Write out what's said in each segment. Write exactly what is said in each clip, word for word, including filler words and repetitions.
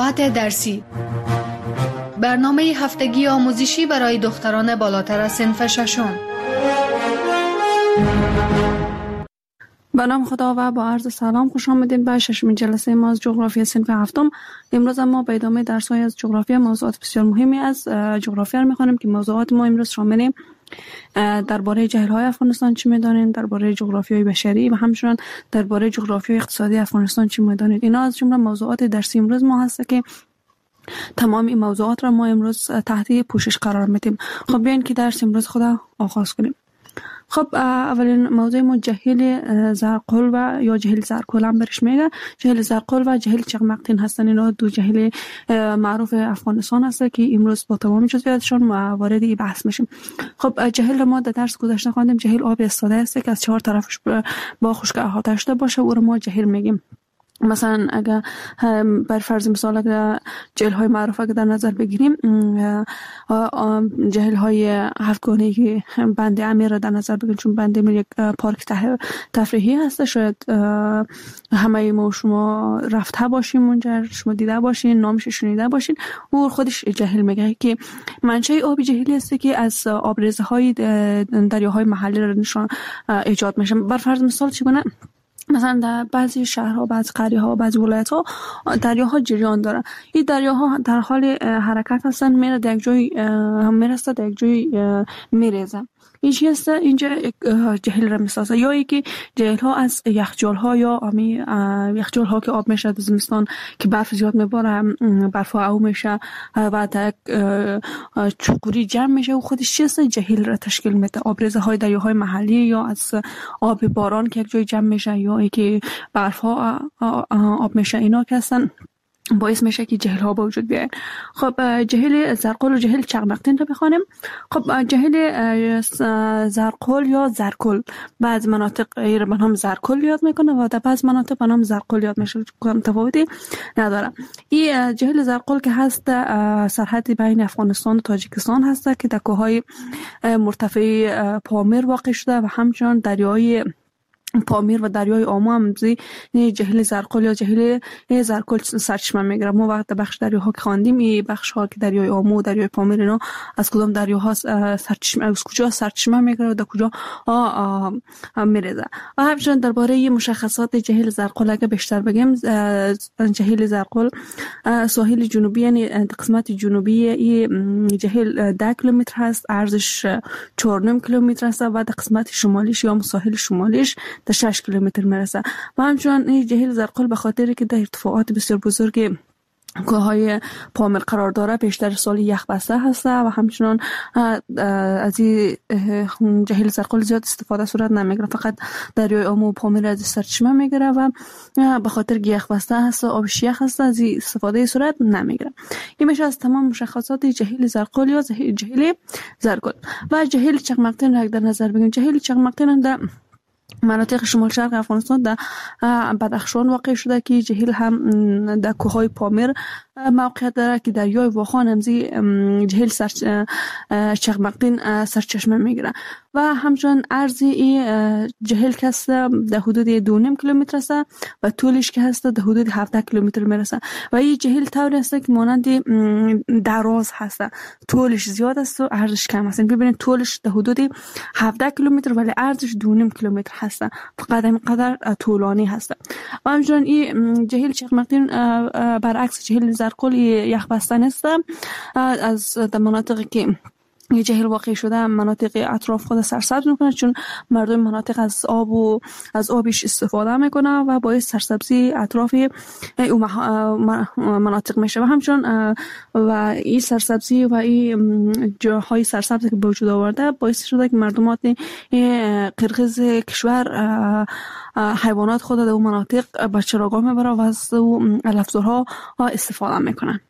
موضوعات درسی. برنامه هفتگی آموزشی برای دختران بالاتر از صنف ششم. به نام خدا و با عرض سلام خوش آمدید به ششمین جلسه ما از جغرافی صنف هفتم. امروز ما به ادامه درس‌های از جغرافی موضوعات بسیار مهمی از جغرافی را می‌خوانیم که موضوعات ما امروز شامل درباره جهیل‌های افغانستان چی می‌دانید، درباره جغرافیای بشری و همچنین درباره جغرافیای اقتصادی افغانستان چی می‌دانید. اینا از جمله موضوعات درسی امروز ما هست که تمام این موضوعات را ما امروز تحت پوشش قرار میدیم. خب بیاین که درس امروز خدا آغاز کنیم. خب اولین موضوع ما جهیل زرقل و یا جهیل زرکل هم برش میگه. جهیل زرقل و جهیل چغمقتین هستن. اینا دو جهیل معروف افغانستان هست که امروز با تمام جزئیاتشون وارد این بحث میشیم. خب جهیل ما در درس گذشته خواندیم جهیل آب ایستاده است که از چهار طرفش با خشکی احاطه شده باشه، او رو ما جهیل میگیم. مثلا اگر بر فرض مثال اگر جهیل های معروف اگر در نظر بگیریم، جهیل های هفتگانه که بند امیر را در نظر بگیریم، چون بند امیر یک پارک تفریحی هست، شاید همه ما شما رفته باشیم اونجا، شما دیده باشین، نامش شنیده باشین. او خودش جهیل میگه که منشأ آب جهیلی است که از آبریزه های دریاهای محلی را نشان ایجاد میشه. بر فرض مثال چگونه مثلا در بعضی شهرها، بعضی قریه‌ها، بعضی ولایت‌ها دریاها جریان دارن. این دریاها در حال حرکت هستن، میره در یک جای میرسه، در یک جای میریزه. این چی هست؟ اینجا جهیل را میسازه. یا اینکه جهیل ها از یخچال ها یا امی یخچال ها که آب میشه در زمستان که برف زیاد میباره، برف ها او میشه و در چوکوری جمع میشه و خودش چی هست؟ جهیل را تشکیل میده. آبریزه های دریاهای محلی یا از آب باران که یک جای جمع میشه یا اینکه برف ها آب میشه، اینا که هستن باعث میشه که جهیل ها به وجود بیاین. خب جهیل زرقل و جهیل چغمقتین رو بخوانیم. خب جهیل زرقل یا زرکل بعض مناطق ایره به نام زرکل یاد میکنه و در بعض مناطق به نام زرقل یاد میشه، تفاوتی نداره. این جهیل زرقل که هست سرحد بین افغانستان و تاجیکستان هست که در کوههای مرتفع پامیر واقع شده و همچنین دریای پامیر و دریای آمو هم زی جهیل زرقل یا جهیل زرکل سرچشمه میگیره. ما وقت بخش دریاها که خواندیم این بخش ها که دریای آمو و دریای پامیر اینا از کدام دریاها سرچشمه از کجا سرچشمه میگیره و در کجا میریزه. و همچنین درباره مشخصات جهیل زرقل اگه بیشتر بگیم، جهیل زرقل ساحل جنوبی یعنی قسمت جنوبی این جهیل ده کیلومتر هست، عرضش چهار و نیم کیلومتر است و در قسمت شمالیش یا ساحل شمالیش تا شش کیلومتر میرسه. و همچنین این جهیل زرقل به خاطر که در ارتفاعات بسیار بزرگ کوههای پامیر قرار داره بیشتر سال یخ بسته هسته و همچنین از این جهیل زرقل زیاد استفاده صورت نمیگیره، فقط دریای آمو و پامیر از سرچشمه میگیره و به خاطر که یخ بسته هست و آبش یخ هست از این استفاده صورت نمیگیره. این میشه از تمام مشخصات جهیل زرقل یا جهیل زرکل. و جهیل چغمقتین را در نظر بگیریم. جهیل چغمقتین در مناطق شمال شرق افغانستان در بدخشان واقع شده که جهیل هم در کوههای پامیر موقعیت داره که دریای واخان همزی جهیل سر چغمقتین سرچشمه میگیره و همچنین عرض این جهیل که هست در حدود دو و نیم کیلومتر است و طولش که هست در حدود هفده کیلومتر میرسه. و این جهیل طوری است که مانند دراز هست، طولش زیاد است و عرضش کم است. ببینید طولش در حدود هفده کیلومتر ولی عرضش دو و نیم کیلومتر هست، فقط اینقدر طولانی هست. و همچنین این جهیل چغمقتین برعکس جهیل زرکل یخ بسته نیست. از مناطقی که یه جهیل واقع شده مناطق اطراف خود سرسبز میکنه، چون مردم مناطق از آب و از آبش استفاده میکنه و باعث سرسبزی اطراف اون مناطق میشه. و همچنین و این سرسبزی و این جاهای سرسبز که به وجود آورده باعث شده که مردمات قرقیز کشور حیوانات خود در اون مناطق به چراگاه میبره و از علفزارها استفاده میکنن.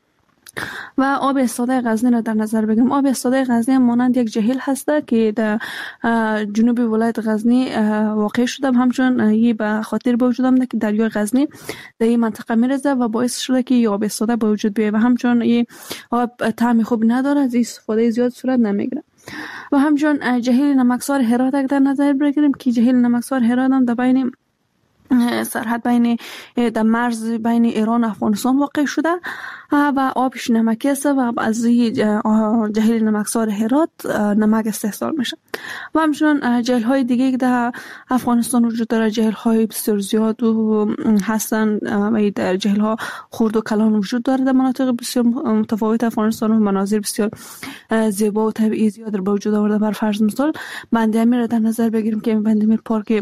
و آب ایستاده غزنی را در نظر بگیریم. آب ایستاده غزنی مانند یک جهیل هسته که در جنوب ولایت غزنی واقع شده، همچنین این به خاطر به وجود آمده که دریای غزنی در این منطقه میرزه و باعث شده که این آب ایستاده به وجود بیاید و همچنین این آب طعم خوب نداره، از استفاده زیاد صورت نمیگیره. و همچنین جهیل نمکسار هرات در نظر بگیریم که جهیل نمکسار هرات هم در بین سرحد بین در مرز بین ایران و افغانستان واقع شده و آبش نمکی است و از جهیل نمکسار هرات نمک استحصال میشه. و همچنان جهیل های دیگه که در افغانستان وجود داره، جهیل های بسیار زیاد و هستن و در جهیل ها خرد و کلان وجود داره در مناطق بسیار متفاوت افغانستان و مناظر بسیار زیبا و طبیعی زیاد رو به وجود آورده. بر فرض مثال بند امیر در نظر بگیریم که بند امیر پارک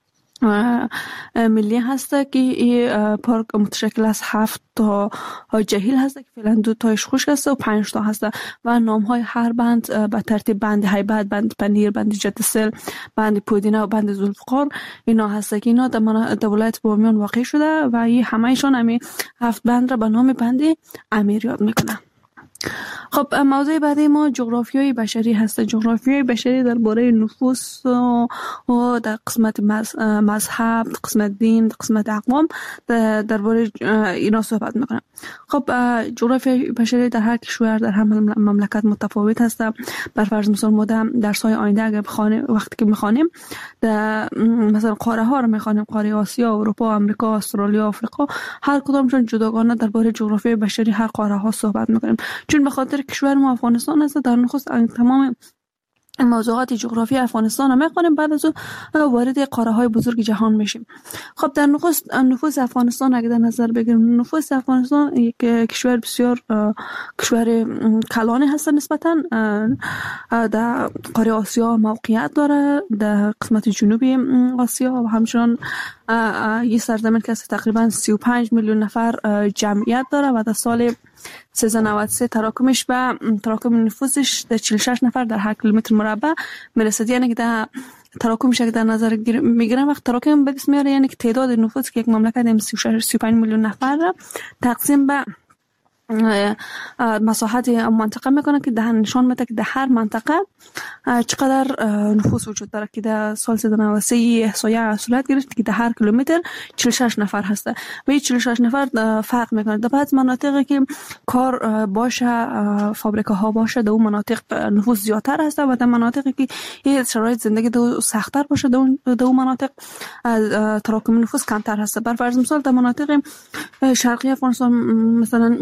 ملی هسته که این پارک متشکل از هفت تا جهیل هسته که فعلا دو تایش خشک هسته و پنج تا هسته و نام های هر بند به ترتیب بند هیبت، بند پنیر، بند جدسل، بند پودینه و بند ذوالفقار اینا هسته که اینا در ولایت بامیان واقع شده و این همهشان همین هفت بند را به نام بند امیر یاد میکنه. خب موضوع بعدی ما جغرافیای بشری هست. جغرافیای بشری درباره نفوس و در قسمت مذهب، قسمت دین، قسمت اقوام درباره اینا صحبت میکنم. خب جغرافیای بشری در هر کشور در هر مملکت متفاوت هست. بر فرض مثال ما در درس‌های آینده اگر بخوانیم، وقتی که میخوانیم در مثلا قاره ها رو میخوانیم، قاره آسیا، اروپا، آمریکا، استرالیا، آفریقا، هر کدامشون جداگانه درباره جغرافیای بشری هر قاره ها صحبت میکنیم. چون به خاطر کشور ما افغانستان است، در نخست تمام موضوعات جغرافی افغانستان رو میخوانیم، بعد از اون وارد قاره های بزرگ جهان میشیم. خب در نخست نفوس افغانستان اگه در نظر بگیریم، نفوس افغانستان یک کشور بسیار کشور کلانی هست نسبتا. در قاره آسیا موقعیت داره، در قسمت جنوبی آسیا و همچنان یه سرزمین که تقریبا سی و پنج میلیون نفر جمعیت داره و در سال سیزده نود و سه تراکمش به تراکم نفوسش در چهل و شش نفر در هر کیلومتر مربع میرسد. یعنی که در تراکمش که در نظر میگیرن وقت تراکم به دست میاره، یعنی که تعداد نفوس که یک مملکت سی و شش سی و پنج میلیون نفر را تقسیم به مساحت منطقه میکنه که ده نشان میده که در هر منطقه چقدر نفوس وجود داره. که در سال سیزده نود و سه احصایه صورت گرفت که در هر کیلومتر چهل و شش نفر هست و این چهل و شش نفر فرق میکنه. در بعض مناطقی که کار باشه، فابریکه ها باشه، در اون مناطق نفوس زیادتر هست و در مناطقی که این شرایط زندگی در سخت‌تر باشه در اون مناطق تراکم نفوس کمتر هست. بر فرض مثال در مناطق شرقی افغانستان مثلا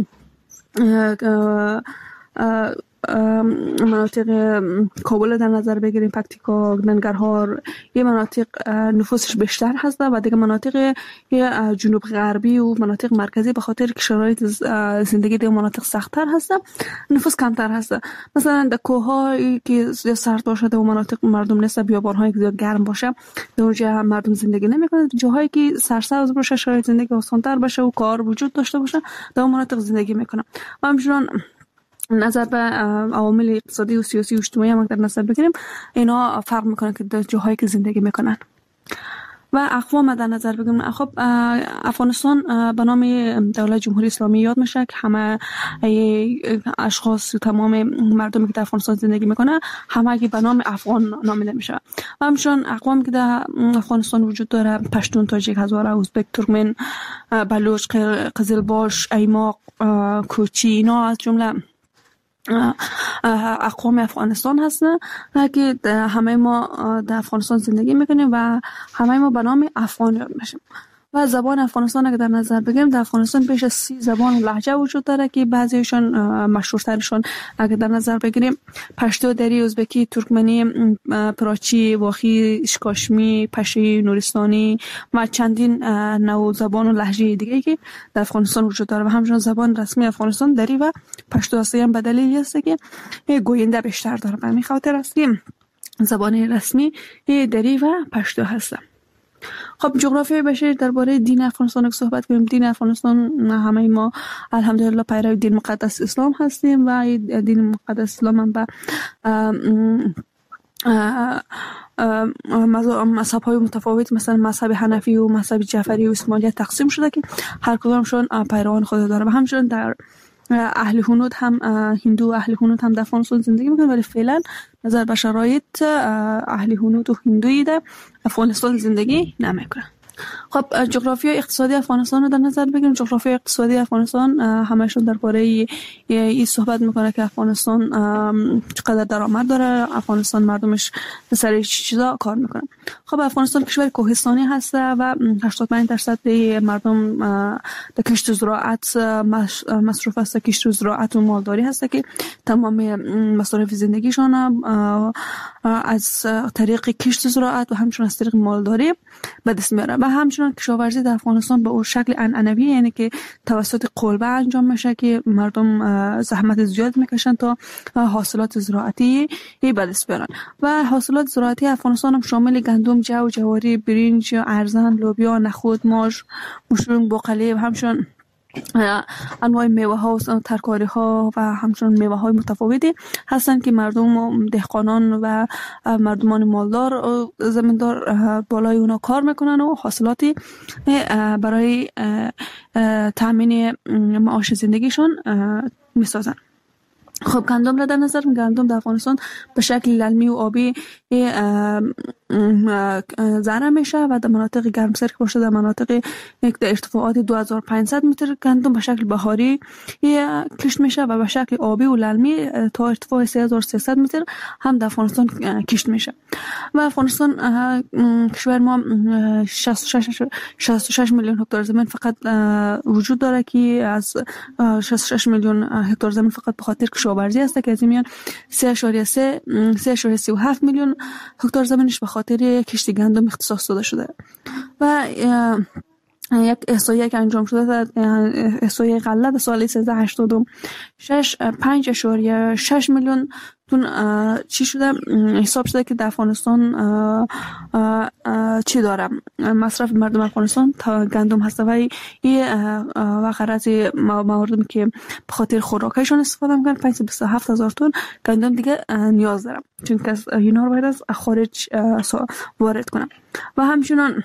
مناطق کابل در نظر بگیریم، پکتیکا، ننگرهار، یه مناطق نفوسش بیشتر هست و دیگه مناطق جنوب غربی و مناطق مرکزی به خاطر که شرایط زندگی در مناطق سخت‌تر هست نفوس کمتر هست. مثلا در کوه‌هایی که سرد باشه در مناطق مردم نیست، بیابان‌هایی که زیاد گرم باشه در اونجا مردم زندگی نمی‌کنن. جاهایی که سرسبز باشه، شرایط زندگی آسان‌تر باشه و کار وجود داشته باشه در اون مناطق زندگی می‌کنن. و همچنین نظر به عوامل اقتصادی و سیاسی و اجتماعی هم در نظر بگیریم، اینا فرق میکنه که در جاهایی که زندگی میکنن. و اقوام در نظر بگیریم، خب افغانستان به نام دولت جمهوری اسلامی یاد میشه که همه اشخاص و تمام مردمی که در افغانستان زندگی میکنه همه به نام افغان نامیده میشه. و همچنین اقوام که در افغانستان وجود داره، پشتون، تاجیک، هزاره، ازبک، ترکمن، بلوچ، قزلباش، ایماق، کوچی، اینا از جمله اقوام افغانستان هستن که همه ما در افغانستان زندگی میکنیم و همه ما به نام افغان یاد میشیم. و زبان افغانستان اگه در نظر بگیریم، در افغانستان بیش از سی زبان و لهجه وجود داره که بعضیشون مشهورترشون اگه در نظر بگیریم پشتو، دری، ازبکی، ترکمنی، پراچی، واخی، شکاشمی، پشی، نورستانی و چندین نوع زبان و لهجه دیگه که در افغانستان وجود داره. و همچنین زبان رسمی افغانستان دری و پشتو است. هم به دلیلی است که گوینده بیشتر داره. به همین خاطر است که زبان رسمی دری و پشتو هست. خب جغرافیای بشری درباره دین افغانستان که صحبت کنیم، دین افغانستان همه ما الحمدلله پیرو دین مقدس اسلام هستیم و دین مقدس اسلام هم به مذهب های متفاوت مثلا مذهب حنفی و مذهب جعفری و اسماعیلیت تقسیم شده که هر کدامشون پیروان خود داره. و همچنین در اهل هنود هم هندو و اهل هنود هم در افغانستان زندگی میکنن، ولی فعلا نظر به شرایط اهل هنود و هندویی در افغانستان زندگی نمیکنن. خب جغرافیای اقتصادی افغانستان رو در نظر بگیریم. جغرافیای اقتصادی افغانستان همشون درباره این صحبت میکنه که افغانستان چقدر درآمد داره، افغانستان مردمش سر چیزا کار میکنه. خب افغانستان کشور کوهستانی هست و هشتاد و پنج درصد مردم در کشت و زراعت مصروف هست. کشت و زراعت و مالداری هست که تمام مصارف زندگیشون از طریق کشت و زراعت و همچنین از طریق مالداری به دست میاره. و همچنین کشاورزی در افغانستان به اون شکل عنعنوی، یعنی که توسط قلبه انجام میشه که مردم زحمت زیاد میکشن تا حاصلات زراعتی به دست بیارن. و حاصلات زراعتی افغانستان هم شامل گندم، جو، جواری، برنج، ارزن، لوبیا، نخود، ماش، مشروم، باقالی و همچنین انواع میوه ها و ترکاری ها و همچنین میوه های متفاوتی هستند که مردم دهقانان و مردمان مالدار و زمیندار بالای اونا کار میکنن و حاصلاتی برای تامین معاش زندگیشون میسازن. خب گندم را در نظر گندم در افغانستان به شکل للمی و آبی زرع میشه و در مناطق گرمسیر که باشه در مناطق در ارتفاعات دو هزار و پانصد متر گندم به شکل بهاری کشت میشه و به شکل آبی و للمی تا ارتفاع سه هزار و سیصد متر هم در افغانستان کشت میشه. و افغانستان کشور ما شصت و شش میلیون هکتار زمین فقط وجود داره که از شصت و شش میلیون هکتار زمین فقط به خاطر کشاورزی است که از این میان سه اشاریه سی و هفت میلیون هکتار زمینش به خاطر کشت گندم اختصاص داده شده. و یک احصایه که انجام شده احصایه غله در سال سیزده هشتاد و شش پنج اشاریه شش میلیون تون چی شده حساب شده که در افغانستان چی داره مصرف مردم افغانستان تا گندم هست و و غرض مواردی که به خاطر خوراکشون استفاده میکنن پانصد و بیست و هفت هزار تن گندم دیگه نیاز دارم، چون که اینا رو باید از خارج وارد کنم. و همچنین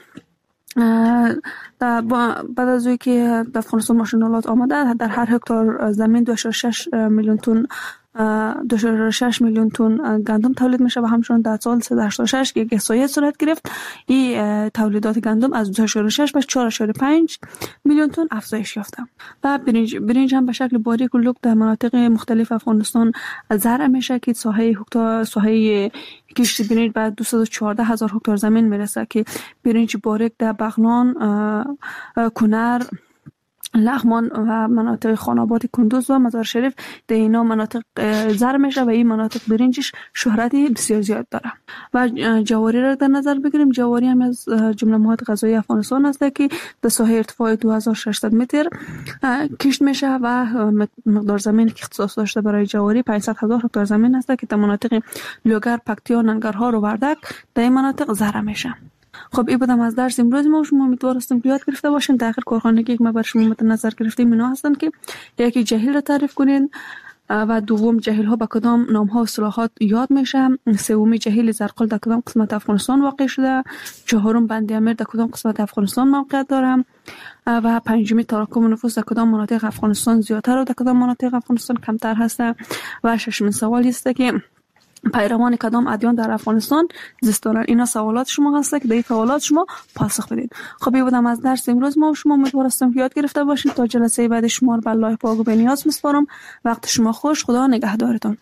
بعد از اینکه در افغانستان ماشینالات آمده در هر هکتار زمین دو و شش میلیون تن دو و شش میلیون تن گندم تولید میشه و همچنین در سال سیصد و هشتاد و شش یک احصایه صورت گرفت این تولیدات گندم از دو و شش به چهار و پنج میلیون تن افزایش یافته. و برنج برنج هم به شکل باریک و لوک در مناطق مختلف افغانستان زرع میشه که ساحه هکتار ساحه کشت برنج بعد دویست و چهارده هزار هکتار زمین میرسه که برنج باریک در بغلان، کنر، لغمان و مناطق خاناباد کندوز و مزار شریف در اینا مناطق زرع میشه و این مناطق برنجش شهرتی بسیار زیاد داره. و جواری را در نظر بگیریم. جواری هم از جمله مواد غذایی افغانستان است که در ساحه ارتفاع دو هزار و ششصد متر کشت میشه و مقدار زمین که اختصاص داشته برای جواری پانصد هزار هکتار زمین است که در مناطق لوگر، پکتیا، ننگرهار و وردک در این مناطق زرع میشه. خب این بودم از درس امروز ما. شما امیدوار هستم که یاد گرفته باشین. در آخر کارخانگی که ما بر شما مد نظر گرفتیم اینا هستن که یکی جهیل را تعریف کنین و دوم جهیل ها با کدام نام ها و اصطلاحات یاد میشه، سومی جهیل زرقل در کدام قسمت افغانستان واقع شده، چهارم بند امیر در کدام قسمت افغانستان موقعیت داره و پنجمی تراکم نفوس در کدام مناطق افغانستان زیادتر و در کدام مناطق افغانستان کمتر هست و ششمین سوالی است که پیروان کدام ادیان در افغانستان زیست دارند. اینا سوالات شما هست که به این سوالات شما پاسخ بدید. خب بودم از درس امروز ما. شما امیدوار هستم که یاد گرفته باشید. تا جلسه بعد شما رو به الله پاک و بنیاز میسپارم. وقت شما خوش. خدا نگهدارتان.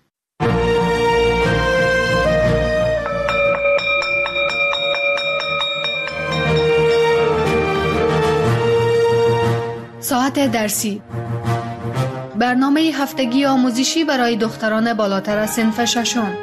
ساعت درسی، برنامه هفتگی آموزشی برای دختران بالاتر از صنف ششم.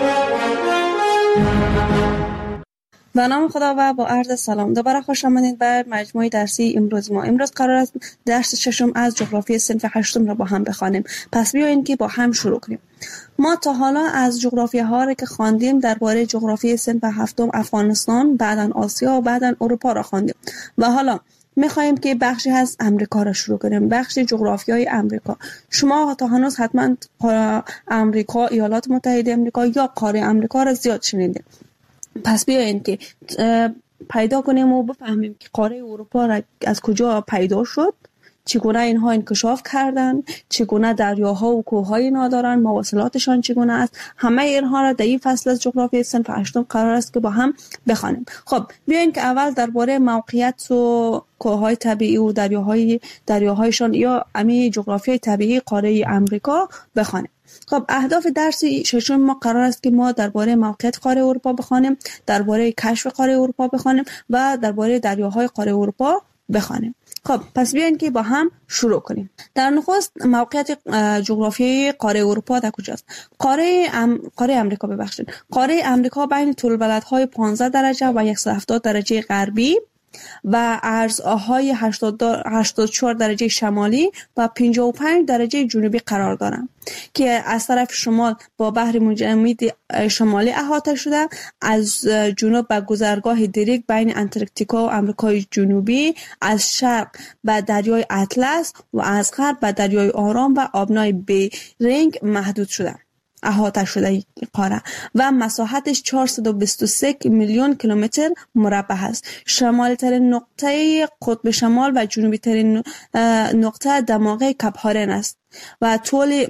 به نام خدا و با عرض سلام دوباره خوش آمدید به مجموعه درسی امروز ما. امروز قرار است درس ششم از جغرافی صنف هشتم را با هم بخوانیم. پس بیایید که با هم شروع کنیم. ما تا حالا از جغرافی ها را که خواندیم درباره جغرافی صنف هفتم افغانستان، بعداً آسیا و بعداً اروپا را خواندیم و حالا میخوایم که بخشی از امریکا را شروع کنیم. بخش جغرافیای امریکا. شما تا هنوز حتما امریکا، ایالات متحده امریکا یا قاره امریکا را زیاد شنیدید. پس بیایید که پیدا کنیم و بفهمیم که قاره اروپا را از کجا پیدا شد چگونه اینها انکشاف کردن، چگونه دریاها و کوههای اینا دارن، مواصلاتشان چگونه است. همه اینها را در این فصل از جغرافیای صنف هشتم قرار است که با هم بخوانیم. خب بیاین که اول درباره موقعیت و کوههای طبیعی و دریاهای دریاهایشان یا امی جغرافیای طبیعی قاره امریکا بخوانیم. خب اهداف درس ششم ما قرار است که ما درباره موقعیت قاره اروپا بخوانیم، درباره کشف قاره اروپا بخوانیم و درباره دریاهای قاره اروپا بخوانیم. خب پس بیاین که با هم شروع کنیم. در نخست موقعیت جغرافیایی قاره اروپا در کجاست؟ قاره ام... قاره امریکا ببخشید. قاره امریکا بین طول بلدهای پانزده درجه و صد و هفتاد درجه غربی و عرضهای هشتاد و چهار درجه شمالی و پنجاه و پنج درجه جنوبی قرار دارند که از طرف شمال با بحر متجمد شمالی احاطه شده، از جنوب به گذرگاه دریک بین انتارکتیکا و آمریکای جنوبی، از شرق به دریای اطلس و از غرب به دریای آرام و آبنای بیرینگ محدود شده احاطه شده این قاره و مساحتش چهارصد و بیست و سه میلیون کیلومتر مربع است. شمالی ترین نقطه قطب شمال و جنوبی ترین نقطه دماغه کپ هارن است و طول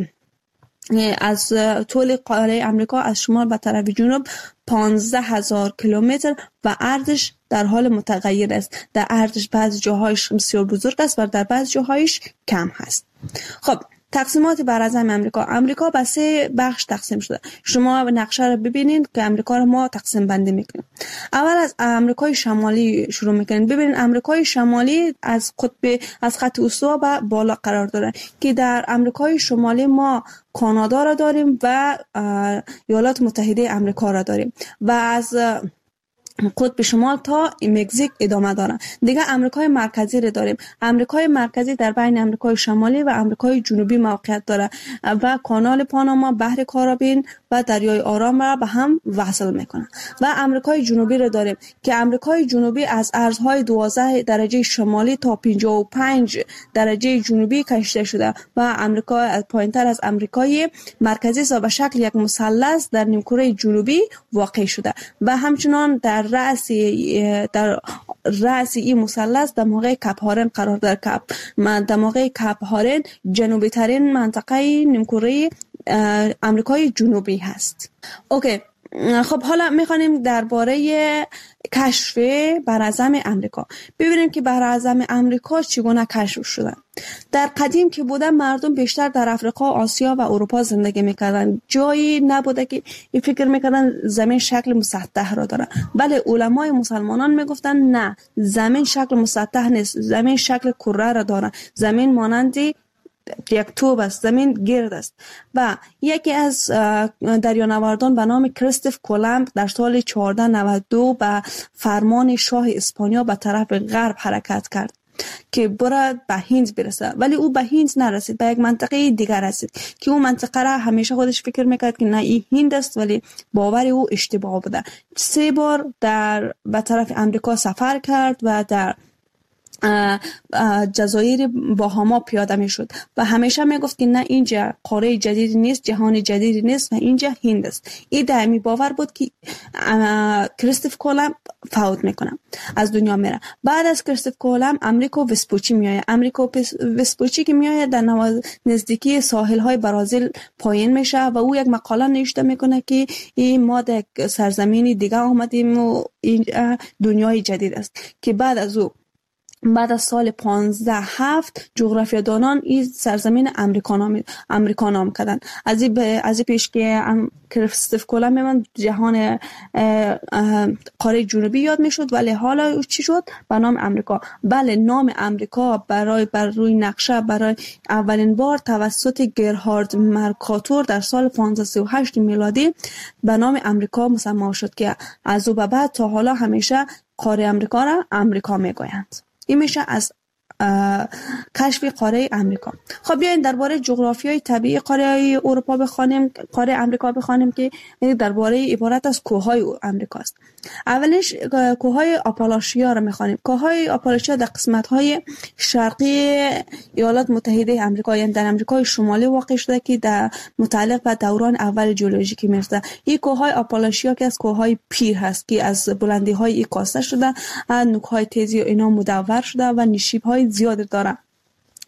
از طول قاره امریکا از شمال به طرف جنوب پانزده هزار کیلومتر و عرضش در حال متغیر است. در عرضش بعضی جاهایش بسیار بزرگ است و در بعضی جاهایش کم هست. خب تقسیمات براعظم امریکا. امریکا به سه بخش تقسیم شده. شما نقشه رو ببینید که امریکا رو ما تقسیم بندی میکنیم. اول از امریکای شمالی شروع میکنیم. ببینید امریکای شمالی از قطب از خط استوا به بالا قرار داره که در امریکای شمالی ما کانادا را داریم و ایالات متحده امریکا را داریم و از قطب شمال تا مکزیک ادامه دارن. دیگه امریکای مرکزی رو داریم. امریکای مرکزی در بین امریکای شمالی و امریکای جنوبی موقعیت داره و کانال پاناما، بحر کارائیبین و دریای آرام را به هم وصل میکنه. و امریکای جنوبی رو داریم که امریکای جنوبی از ارزهای دوازده درجه شمالی تا پنجاه و پنج درجه جنوبی کشیده شده و امریکا پایینتر از امریکای مرکزی به شکل یک مثلث در نیمکره جنوبی واقع شده و همچنان در رأس در رأس این مثلث دماغه کپ هارن قرار داره. کپ دماغه کپ هارن جنوبی ترین منطقه نیمکره امریکای جنوبی هست. اوکی، خب حالا میخوانیم درباره کشف براعظم امریکا. ببینیم که براعظم امریکا چگونه کشف شده. در قدیم که بوده مردم بیشتر در افریقا، آسیا و اروپا زندگی میکردن. جایی نبوده که این فکر میکردن زمین شکل مسطح را داره. بله علمای مسلمانان میگفتن نه، زمین شکل مسطح نیست، زمین شکل کره را داره. زمین مانند یک توپ است، زمین گرد است. و یکی از دریانوردان به نام کریستوف کولومب در سال چهارده نود و دو به فرمان شاه اسپانیا به طرف غرب حرکت کرد که برای به هند برسه، ولی او به هند نرسید، به یک منطقه دیگر رسید که اون منطقه را همیشه خودش فکر میکرد که نه این هند است، ولی باور او اشتباه بوده. سه بار در به طرف امریکا سفر کرد و در جزایر باهاما پیاده می شد و همیشه می گفت که نه اینجا قاره جدیدی نیست، جهان جدیدی نیست و اینجا هند است. این دائمی باور بود که کریستوف کولومب فوت میکنه، از دنیا میره. بعد از کریستوف کولومب امریکو وسپوچی میآید. امریکو وسپوچی که میآید در نزدیکی ساحل های برازیل پایین میشه و او یک مقاله نوشته میکنه که این ما در سرزمینی دیگه آمدیم و این دنیای جدید است که بعد از او بعد از سال پانزده هفت جغرافیادانان این سرزمین امریکا نام امریکا نام کردن. از این از این پیش که کریستوف کولومب من جهان قاره جنوبی یاد میشد، ولی حالا چی شد به نام امریکا. بله نام امریکا برای بر روی نقشه برای اولین بار توسط گرهارد مرکاتور در سال پانزده سی و هشت میلادی به نام امریکا مسمى شد که از او به بعد تا حالا همیشه قاره امریکا را امریکا میگویند. این میشه از کشف قاره امریکا. خب بیاین درباره جغرافیای طبیعی قاره اروپا بخوانیم، قاره امریکا بخوانیم که درباره عبارت از کوههای امریکا است. اولش کوههای آپالاشیا را میخوانیم. کوههای آپالاشیا در قسمت‌های شرقی ایالات متحده آمریکا، یعنی در آمریکای شمالی واقع شده که در متعلق به دوران اول ژئولوژیکی میرسه. این کوههای آپالاشیا که از کوههای پیر هست که از بلندی‌های این کاسته شده، نوک‌های تیزی و اینا مدور شده و نشیب‌های زیاد داره.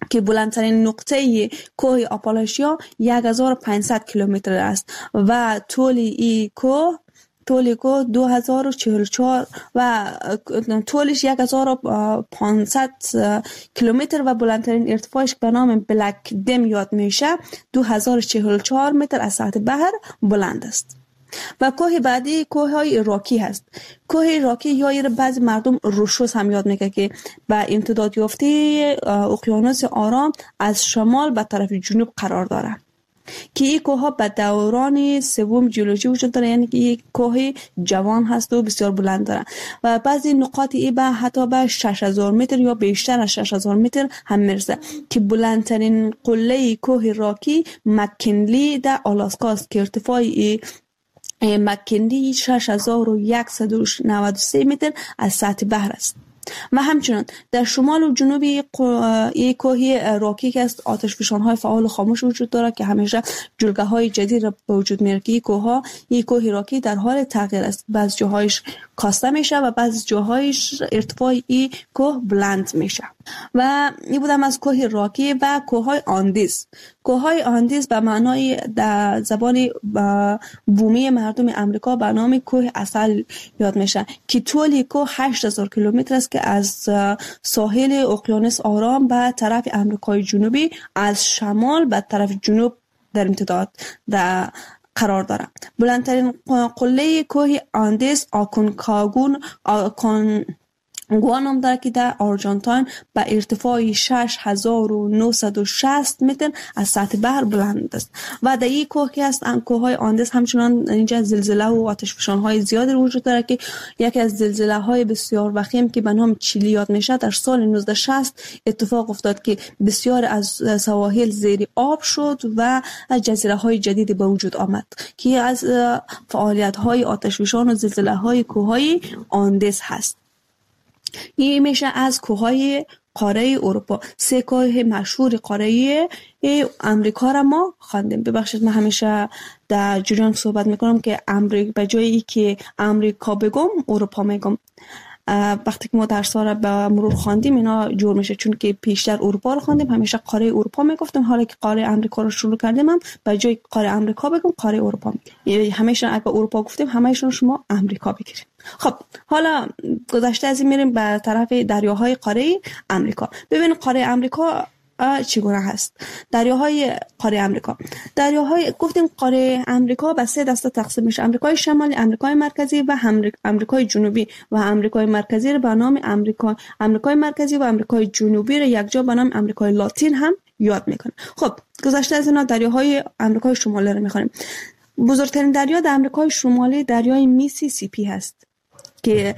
که بلندترین نقطه کوه آپالاشیا یک هزار و پانصد کیلومتر است و طول این کوه طول کوه دو هزار و چهل و چهار و طولش یک هزار و پانصد کیلومتر و بلندترین ارتفاعش به نام بلک دم یاد میشه دو هزار و چهل و چهار متر از سطح بحر بلند است. و کوه بعدی کوه های راکی هست. کوه راکی یا ایر بعضی مردم روشوس هم یاد میگه که به امتداد یافته اقیانوس آرام از شمال به طرف جنوب قرار داره که این کوه ها به دوران سوم جیولوژی وجود داره، یعنی که یک کوه جوان هست و بسیار بلند داره و بعضی نقاط ای به حتی به شش هزار متر یا بیشتر از شش هزار متر هم میرسه که بلندترین قله کوه راکی مکنلی در آلاسکا است که ارتفاع مکنلی شش هزار و صد و نود و سه متر از سطح بحر است. و همچنان در شمال و جنوب یک کوه راکی که است آتشفشان‌های فعال و خاموش وجود داره که همیشه جلگه‌های جدید را به وجود میاره که این کوه یک کوه راکی در حال تغییر است. بعضی جاهایش کاسته میشه و بعضی جاهایش ارتفاع این کوه بلند میشه. و این بودم از کوه راکی و کوههای آندیز. کوههای آندیز به معنای در زبان بومی مردم امریکا به نام کوه عسل یاد میشه که طول کوه هشت هزار کیلومتر است که از ساحل اقیانوس آرام به طرف امریکای جنوبی از شمال به طرف جنوب در امتداد در قرار دارد. بلندترین قله کوه آندیز آکونکاگون آکون گوانم داره که در آرژانتین به ارتفاع شش هزار و نهصد و شصت متر از سطح بحر بلند است و در این کوه که است کوههای آندیز همچنان اینجا زلزله و آتشفشان‌های زیادی وجود داره که یکی از زلزله‌های بسیار وخیم که به نام چیلی یاد میشه در سال نوزده شصت اتفاق افتاد که بسیار از سواحل زیر آب شد و جزیره‌های جدیدی به وجود آمد که از فعالیت‌های آتشفشان و زلزله‌های کوههای آندیز هست. این میشه از کوههای قاره اروپا. سه کوه مشهور قاره امریکا را ما خواندیم. ببخشید من همیشه در جریان صحبت میکنم که امریکا به جایی که امریکا بگم اروپا میگم. وقتی که ما درس را به مرور خواندیم اینا جور میشه، چون که پیشتر اروپا رو خواندیم همیشه قاره اروپا میگفتم، حالا که قاره امریکا رو شروع کردیم هم به جای قاره امریکا بگم قاره اروپا میگیم. همیشه اگه اروپا گفتیم همه‌شون شما امریکا بگیرید. خب حالا گذشته از این میریم به طرف دریاهای قاره امریکا. ببین قاره امریکا چگونه هست. دریاهای قاره امریکا دریاهای گفتیم قاره امریکا به سه دسته تقسیم میشه: امریکای شمالی، امریکای مرکزی و امریکای جنوبی. و امریکای مرکزی رو به نام امریکا امریکای مرکزی و امریکای جنوبی رو یکجا به نام امریکای لاتین هم یاد میکنه. خب گذشته از اینا دریاهای امریکای شمالی رو میخونیم. بزرگترین دریا در امریکای شمالی دریای میسیسیپی هست که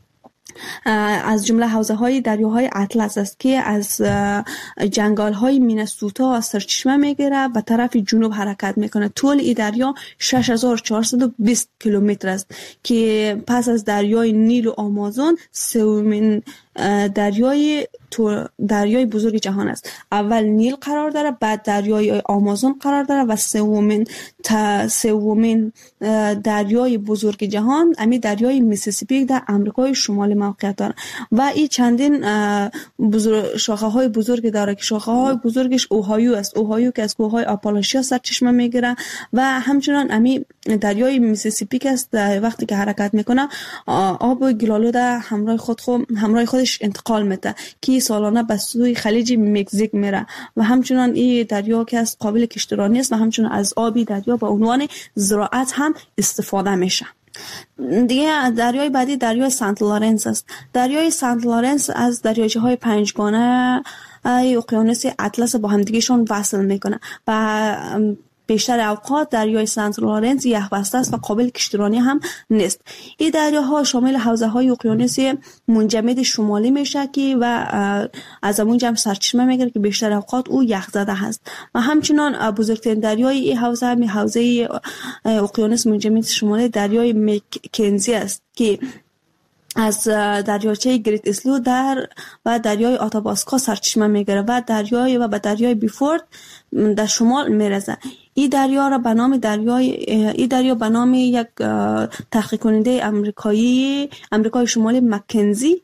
از جمله حوزه های دریاهای اطلس است که از جنگل های مینسوتا سرچشمه میگیره و طرف جنوب حرکت میکنه. طول این دریا شش هزار و چهارصد و بیست کیلومتر است که پس از دریای نیل و آمازون سومین دریای دریای بزرگ جهان است. اول نیل قرار داره، بعد دریای آمازون قرار داره و سومین تا سومین دریای بزرگ جهان امی دریای میسیسیپی در امریکای شمالی موقعیت داره و این چندین بزرگ شاخه های بزرگ داره که شاخه های بزرگش اوهایو است. اوهایو که از کوههای آپالاشیا سرچشمه میگیره و همچنان امی دریای میسیسیپی که است وقتی که حرکت میکنه آب گلالود در همراه خود خود همراه خودش انتقال میده که سالانه به سوی خلیج مکزیک میره و همچنان این دریا که از قابل کشتیرانی است و همچنان از آبی دریا به عنوان زراعت هم استفاده میشه. دیگه دریای بعدی دریای سنت لارنس است. دریای سنت لارنس از دریاچه های پنجگانه اقیانوس اطلس با همدیگهشون وصل میکنه و بیشتر اوقات دریای سنت لارنس یخبسته است و قابل کشتیرانی هم نیست. این دریاها شامل حوزه‌های اقیانوس منجمد شمالی میشه که و از اونجا هم سرچشمه میگیره که بیشتر اوقات او یخزده هست و همچنان بزرگترین دریای این حوزه هم حوزه اقیانوس منجمد شمالی دریای مکنزی است که از دریاچه گریت اسلو در و دریای آتاباسکا سرچشمه میگیره و دریای و به دریای بیفورد در شمال میرسه. این دریا را به نام دریای این دریا به نام یک تحقیق کننده آمریکایی آمریکای شمالی مکنزی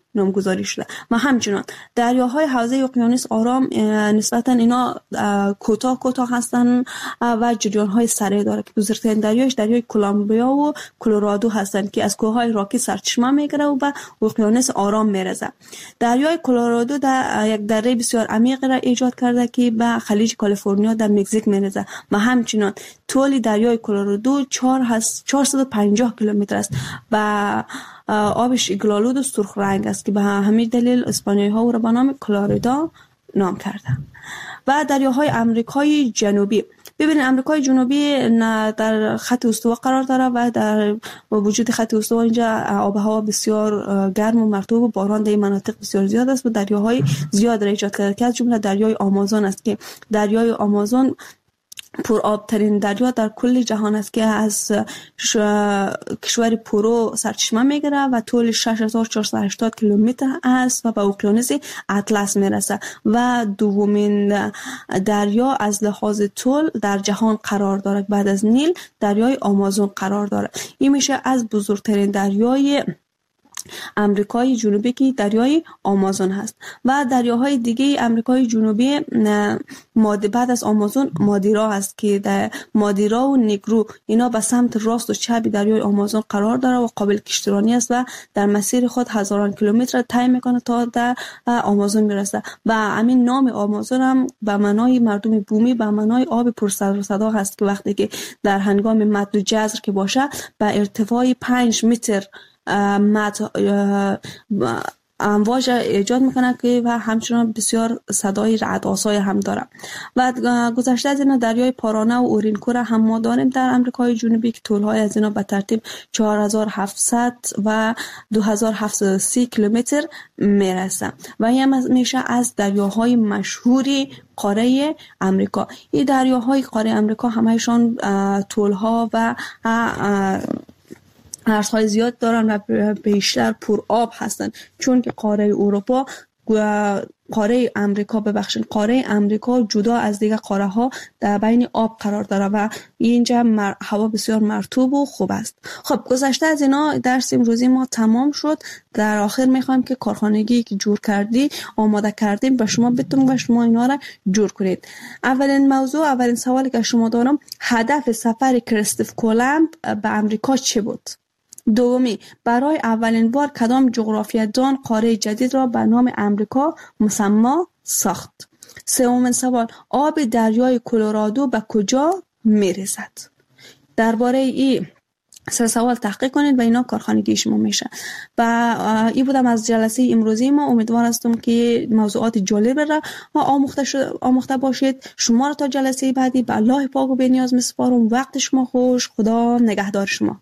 نامگذاری شده. و همچنان دریاهای حوزه اقیانوس آرام نسبتا اینا کوتاه کوتاه هستن و جریان‌های سریع داره که بزرگترین دریاش دریای کلمبیا و کلرادو هستن که از کوههای راکی سرچشمه میگیره و به اقیانوس آرام میرسه. دریای کلرادو در یک دره بسیار عمیق را ایجاد کرده که به خلیج کالیفرنیا در مکزیک میرسه و همچنان طول دریای کلرادو چهارصد و پنجاه کیلومتر است و آبش گلالود و سرخ رنگ است که به همین دلیل اسپانیایی ها او را به نام کلوریدا نام کردند. و دریاهای امریکای جنوبی، ببینید امریکای جنوبی در خط استوا قرار داره و در وجود خط استوا اینجا آب و هوا بسیار گرم و مرطوب و باران در این مناطق بسیار زیاد است و دریاهای زیاد را ایجاد کرده که از جمله دریای آمازون است که دریای آمازون پر آب ترین دریا در کل جهان است که از کشور پرو سرچشمه میگیره و طول شش هزار و چهارصد و هشتاد کیلومتر است و به اقیانوس اطلس میرسه و دومین دریا از لحاظ طول در جهان قرار دارد. بعد از نیل دریای آمازون قرار دارد. این میشه از بزرگترین دریای امریکای جنوبی که دریای آمازون هست. و دریاهای دیگه امریکای جنوبی بعد از آمازون مادیرا هست که در مادیرا و نیگرو اینا به سمت راست و چپ دریای آمازون قرار داره و قابل کشتیرانی است و در مسیر خود هزاران کیلومتر طی میکنه تا در آمازون میرسه. و همین نام آمازون هم به معنای مردم بومی به معنای آب پر سر و صدا هست که وقتی که در هنگام مد و جزر که باشه به ارتفاع پنج متر مد امواج ایجاد میکنه که و همچنان بسیار صدای رعدآسای هم داره. و گذشته از اینا دریای پارانه و اورینکو را هم ما داریم در امریکای جنوبی که طولهای از اینا به ترتیب چهار هزار و هفتصد و دو هزار و هفتصد و سی کیلومتر میرسه و این میشه از دریاهای مشهوری قاره امریکا. این دریاهای قاره امریکا همهشان طولها و ارزهای زیاد دارن و بیشتر پر آب هستن چون که قاره اروپا قاره امریکا ببخشید قاره امریکا جدا از دیگه قاره ها در بین آب قرار داره و اینجا مر... هوا بسیار مرطوب و خوب است. خب گذشته از اینا درس امروزی ما تمام شد. در آخر میخوایم که کارخانگی که جور کردی آماده کردیم به شما بتونیم و شما اینا را جور کنید. اولین موضوع اولین سوالی که شما دارم هدف سفر کریستوف کولومب به امریکا چه بود؟ دومی برای اولین بار کدام جغرافیه‌دان قاره جدید را به نام امریکا مسمی ساخت؟ سومین سوال آب دریای کلرادو به کجا میرسد؟ درباره این سه سوال تحقیق کنید و اینا کارخانگی شما میشه. و این بودم از جلسه امروزی ما. امیدوار هستم که موضوعات جالب را آموخته شد آموخته باشید. شما را تا جلسه بعدی به الله پاک و بی‌نیاز میسپارم. وقت شما خوش. خدا نگهدار شما.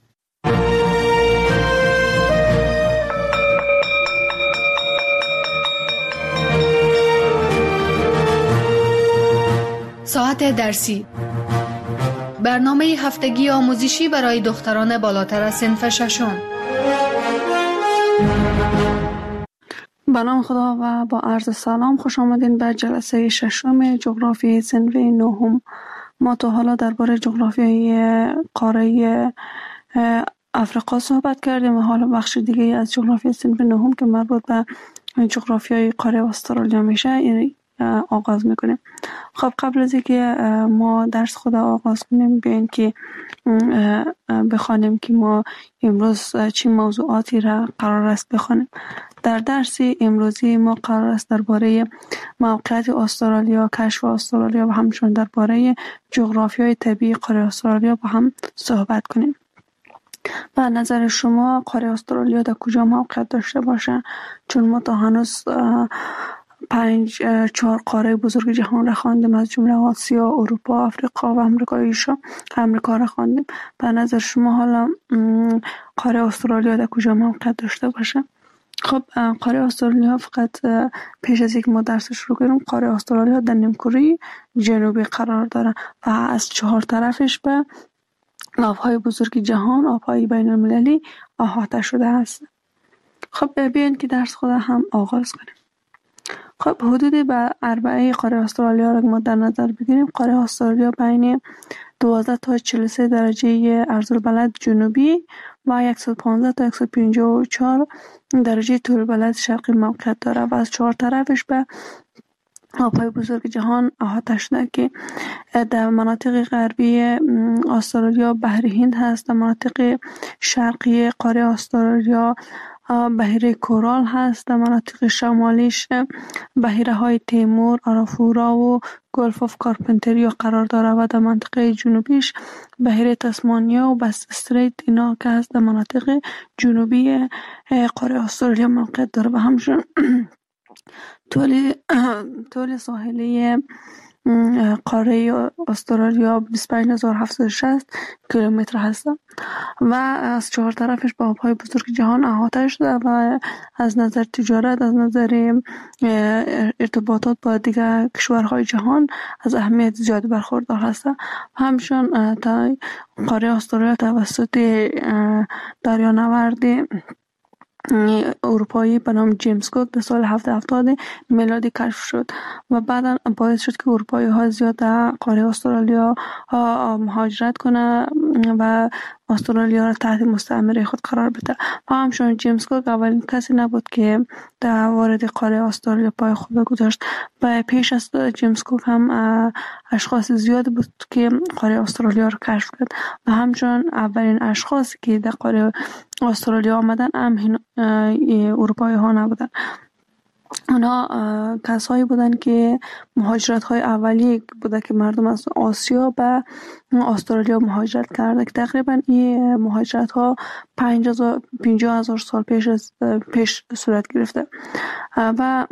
ساعت درسی برنامه هفتگی آموزشی برای دختران بالاتر از صنف ششم. به نام خدا و با عرض سلام خوش آمدین به جلسه ششم جغرافیای صنف نهم. ما تا حالا درباره جغرافیای قاره افریقا صحبت کردیم و حالا بخش دیگه از جغرافیای صنف نهم که مربوط به جغرافیای قاره استرالیا میشه یعنی آغاز میکنیم. خب قبل از اینکه ما درس خود آغاز کنیم بیاین که بخوانیم که ما امروز چه موضوعاتی را قرار است بخوانیم. در درس امروزی ما قرار است درباره موقعیت استرالیا، کشف استرالیا و همچنین درباره جغرافیای طبیعی قاره استرالیا با هم صحبت کنیم. به نظر شما قاره استرالیا در کجا موقعیت داشته باشه؟ چون ما تا هنوز پنج چهار قاره بزرگ جهان را خواندیم از جمله آسیا، اروپا، آفریقا و امریکای شا امریکا را خواندیم. به نظر شما حالا قاره استرالیا در کجا موقعیت داشته باشه؟ خب قاره استرالیا فقط پیش از اینکه ما درس شروع کنیم قاره استرالیا در نیمکره جنوبی قرار داره و از چهار طرفش به آبهای بزرگ جهان، آبهای بین المللی احاطه شده است. خب بیاین که درس خود هم آغاز کنیم. خب حدود به اربعه قاره استرالیا را ما در نظر بگیریم. قاره استرالیا بین دوازده تا چهل و سه درجه عرض البلد جنوبی و صد و پانزده تا صد و پنجاه و چهار درجه طول بلد شرقی موقعیت داره و از چهار طرفش به آبهای بزرگ جهان احاطه شده که در مناطق غربی استرالیا بحر هند هست، در مناطق شرقی قاره استرالیا بحیره کورال هست، در مناطق شمالیش بحیره های تیمور، آرافورا و گلف آف کارپنتریا قرار داره و در منطقه جنوبیش بحیره تسمانیا و بس استریت اینا که هست در مناطق جنوبی قاره استرالیا موقعیت داره و همچنین طول طول ساحلی قاره استرالیا بیست و پنج هزار و هفتصد و شصت کیلومتر هست و از چهار طرفش با آبهای بزرگ جهان احاطه شده و از نظر تجارت، از نظر ارتباطات با دیگر کشورهای جهان از اهمیت زیاد برخوردار هست. همچنین قاره استرالیا توسط دریانورد اروپایی به نام جیمز کوک در سال هفتصد و هفتاد میلادی کشف شد و بعدا باعث شد که اروپایی ها زیاد در قاره استرالیا مهاجرت کنه و استرالیا را تحت مستعمره خود قرار بده و همچنین جیمز کوک اولین کسی نبود که در وارد قاره استرالیا پای خود گذاشت و پیش از جیمز کوک هم اشخاص زیاد بود که قاره استرالیا را کشف کرد و همچنین اولین اشخاصی که در قاره استرالیا آمدن هم اروپایی ها نبودن. اونا کسایی بودن که مهاجرت های اولیه بوده که مردم از آسیا به استرالیا مهاجرت کرده که تقریبا این مهاجرت ها پنجاه هزار سال پیش از پیش صورت گرفته و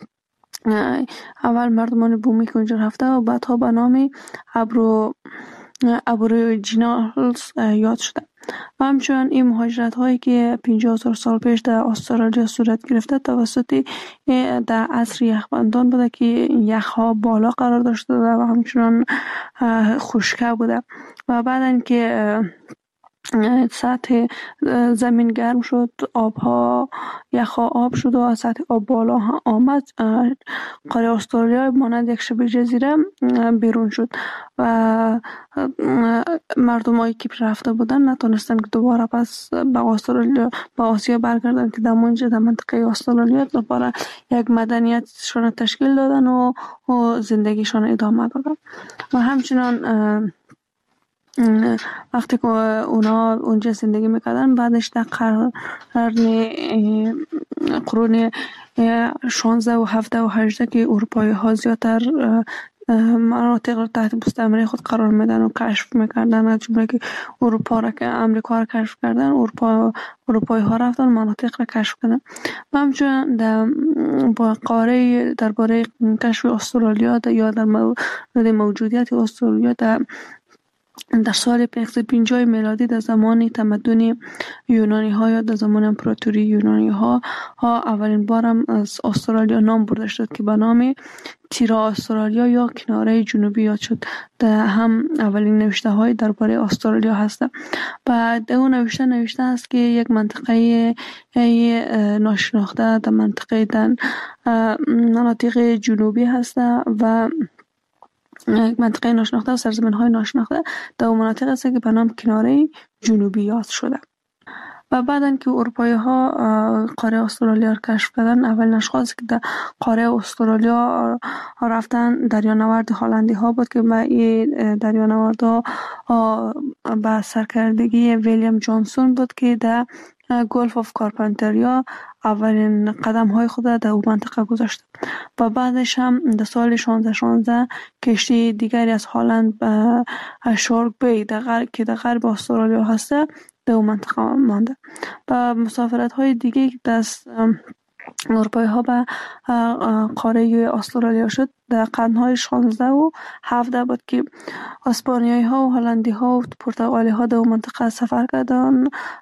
اول مردمان بومی که اونجا رفته و بعدها به نام ابرو ابوریجینالز یاد شده و همچنین این مهاجرت هایی که پنجاه هزار سال پیش در استرالیا صورت گرفته توسط در عصر یخبندان بوده که یخ ها بالا قرار داشته و همچنین خشکه بوده و بعدن که سطح زمین گرم شد، آبها یخها آب شد و از سطح آب بالا آمد، قاره استرالیا مانند یک شبه جزیره بیرون شد و مردمایی که رفته بودن نتونستن که دوباره پس به استرالیا به آسیا برگردن که در اونجا در منطقه استرالیا دوباره یک مدنیتشون تشکیل دادن و, و زندگیشون ادامه دادن و همچنان وقتی که اونا اونجا زندگی میکردن بعدش در قرن قرون شانزده و هفده و هجده که اروپایی ها زیادتر مناطق رو تحت مستعمره خود قرار میدن و کشف میکردن، از جمله که اروپا را که امریکا را کشف کردن اروپا اروپایی ها رفتن مناطق را کشف کردن و همچنین در با قاره درباره کشف استرالیا یا در مورد موجودیت استرالیا در در سال پانصد و پنجاه میلادی در زمان تمدن یونانی ها یا در زمان امپراتوری یونانی ها ها اولین بارم از استرالیا نام برده شد که به نام تیرا استرالیا یا کناره جنوبی یاد شد. در هم اولین نوشته های درباره استرالیا هست و در اون نوشته نوشته است که یک منطقه ناشناخته در منطقه در مناطق جنوبی هست و منطقه ناشناخته و سرزمین های ناشناخته در اون مناطق است که به نام کناره جنوبی یاد شده و بعدن که اروپایی ها قاره استرالیا را کشف کردن اولین اشخاصی که در قاره استرالیا رفتن دریانورد هلندی ها بود که به این دریانورد ها به سرکردگی ویلیام جانسون بود که در گلف آف کارپنتریا اولین قدم های خود در اون منطقه گذاشت و بعدش هم در سال شانزده شانزده کشتی دیگری از هلند به شارک بی که در غرب استرالیا هسته در اون منطقه مانده و مسافرت های دیگه دست اروپایی ها به قاره استرالیا شد در قرنهای شانزده و هفده بود که اسپانیایی ها و هلندی ها و پرتغالی ها در منطقه سفر کردن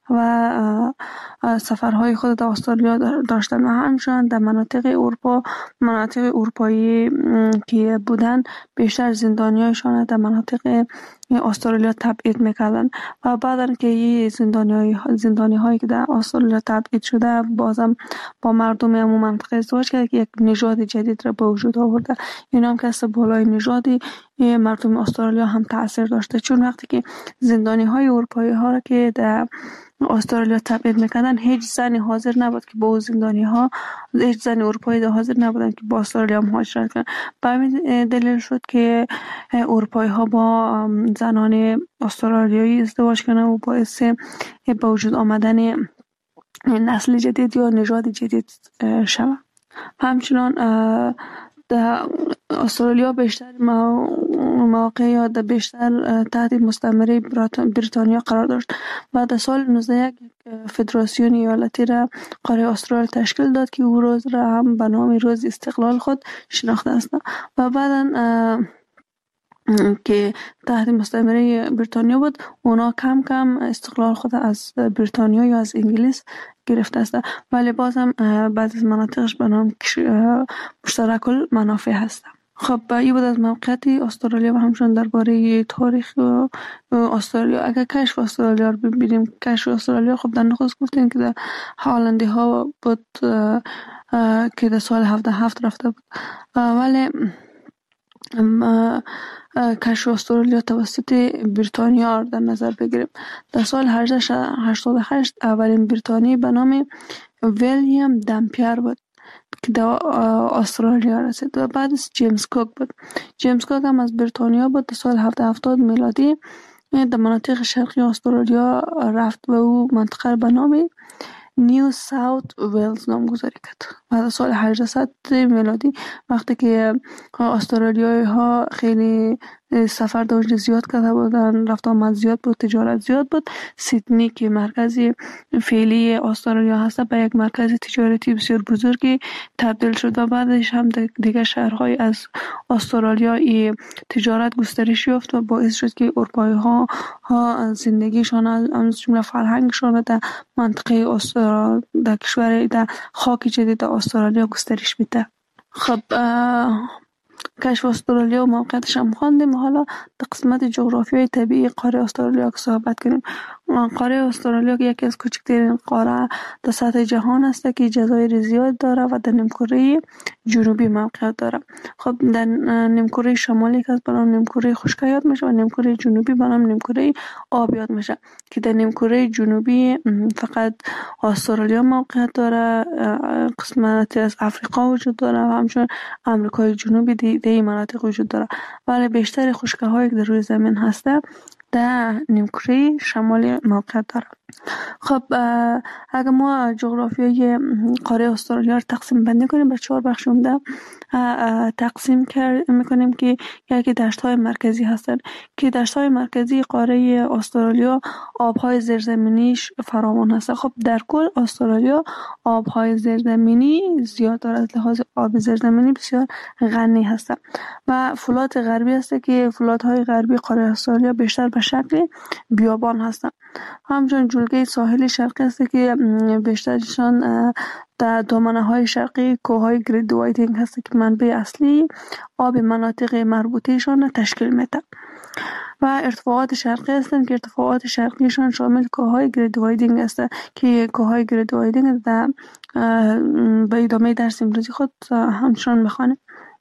و سفرهای خود در استرالیا داشتن و همچنین در مناطق اروپا مناطق اروپایی که بودن بیشتر زندانیایشان در مناطق استرالیا تبعید میکردن و بعدن که یه زندانی زندانی هایی که در استرالیا تبعید شده بازم با مردم همون منطقه ازدواج کرد که یک نژاد جدید را به وجود آورده. این هم که از بالای نژادی مردم استرالیا هم تاثیر داشته چون وقتی که زندانی های اروپایی ها را که در استرالیا تبعید میکردن هیچ زنی حاضر نبود که با زندانی ها، هیچ زن اروپایی حاضر نبودن که با استرالیا مهاجرت کنن. به همین دلیل شد که اروپایی ها با زنان استرالیایی ازدواج کردن و باعث به وجود آمدن نسل جدید یا نژاد جدید شود. همچنان در استرالیا بیشتر مواقع یا در بیشتر تحت مستعمره بریتانیا قرار داشت و در سال نوزده یک فدراسیون ایالتی را قاره استرالیا تشکیل داد که او روز را هم به نام روز استقلال خود شناخته است و بعداً که تحت مستعمره بریتانیا بود اونا کم کم استقلال خود از بریتانیا یا از انگلیس گرفته است، ولی باز هم بعضی از مناطقش به نام مشترک المنافع هست. خب این بود از موقعیت استرالیا و همچنان درباره تاریخ استرالیا. اگر کشف استرالیا رو ببینیم، کشف استرالیا خب در نخست گفتیم که در هالندی ها بود که در سال هفده هفت رفته بود، ولی کشف استرالیا توسط بریتانیا در نظر بگیریم. در سال هجده هشتاد و هشت اولین بریتانیایی به نام ویلیام دمپیر بود که در استرالیا رسید و بعدش جیمز کوک بود. جیمز کوک هم از بریتانیا بود. در سال هفتصد و هفتاد میلادی در مناطق شرقی استرالیا رفت و او منطقه به نام نیو ساوت ویلز نامگذاری کرد. بعد از سال هجده میلادی وقتی که استرالیایی ها خیلی سفر در اونجا زیاد کرده بودن، رفت آمد زیاد بود، تجارت زیاد بود، سیدنی که مرکزی فعلی استرالیا هست به یک مرکز تجارتی بسیار بزرگی تبدیل شد و بعدش هم دیگه شهرهای از استرالیا ای تجارت گسترش یافت و باعث شد که اروپایی ها ها زندگیشان از جمله فرهنگشان در منطقه استرالیا در کشور در خاک جدید استرالیا گسترش بده. خب کشف استرالیا و موقعیتش هم خواندیم. حالا در قسمت جغرافیای طبیعی قاره استرالیا که صحبت کنیم. قاره استرالیا یکی از کوچکترین قاره در سطح جهان است که جزایر زیاد داره و در نیمکره جنوبی موقعیت داره. خب در نیمکره شمالی که از برام نیمکره خشک یاد میشه و نیمکره جنوبی برام نیمکره آب یاد میشه که در نیمکره جنوبی فقط استرالیا موقعیت داره، قسمتی از افریقا وجود داره و همچنین امریکای جنوبی دیگه مناطق وجود داره، ولی بیشتر خشک‌هایی که در روی زمین هسته در نیمکره شمالی موقعیت داره. خب اگر ما جغرافیای قاره استرالیا رو تقسیم بندی کنیم به چهار بخش عمده تقسیم میکنیم که یکی دشت‌های مرکزی هستند که دشت‌های مرکزی قاره استرالیا آب‌های زیرزمینیش فراوان هست. خب در کل استرالیا آب‌های زیرزمینی زیاد دارد، از لحاظ آب زیرزمینی بسیار غنی هست و فلات غربی هست که فلات‌های غربی قاره استرالیا بیشتر به شکل بیابان هستند. همچنین جلگه ساحل شرقی است که بیشترشان در دامنه های شرقی کوههای گرید وایتینگ هست که منبع اصلی آب مناطق مربوطهشان تشکیل میده و ارتفاعات شرقی هستند که ارتفاعات شرقیشان شامل کوههای گرید وایتینگ است که کوههای گرید وایتینگ در به ادامه درس امروزی خود همچنان میخوانیم.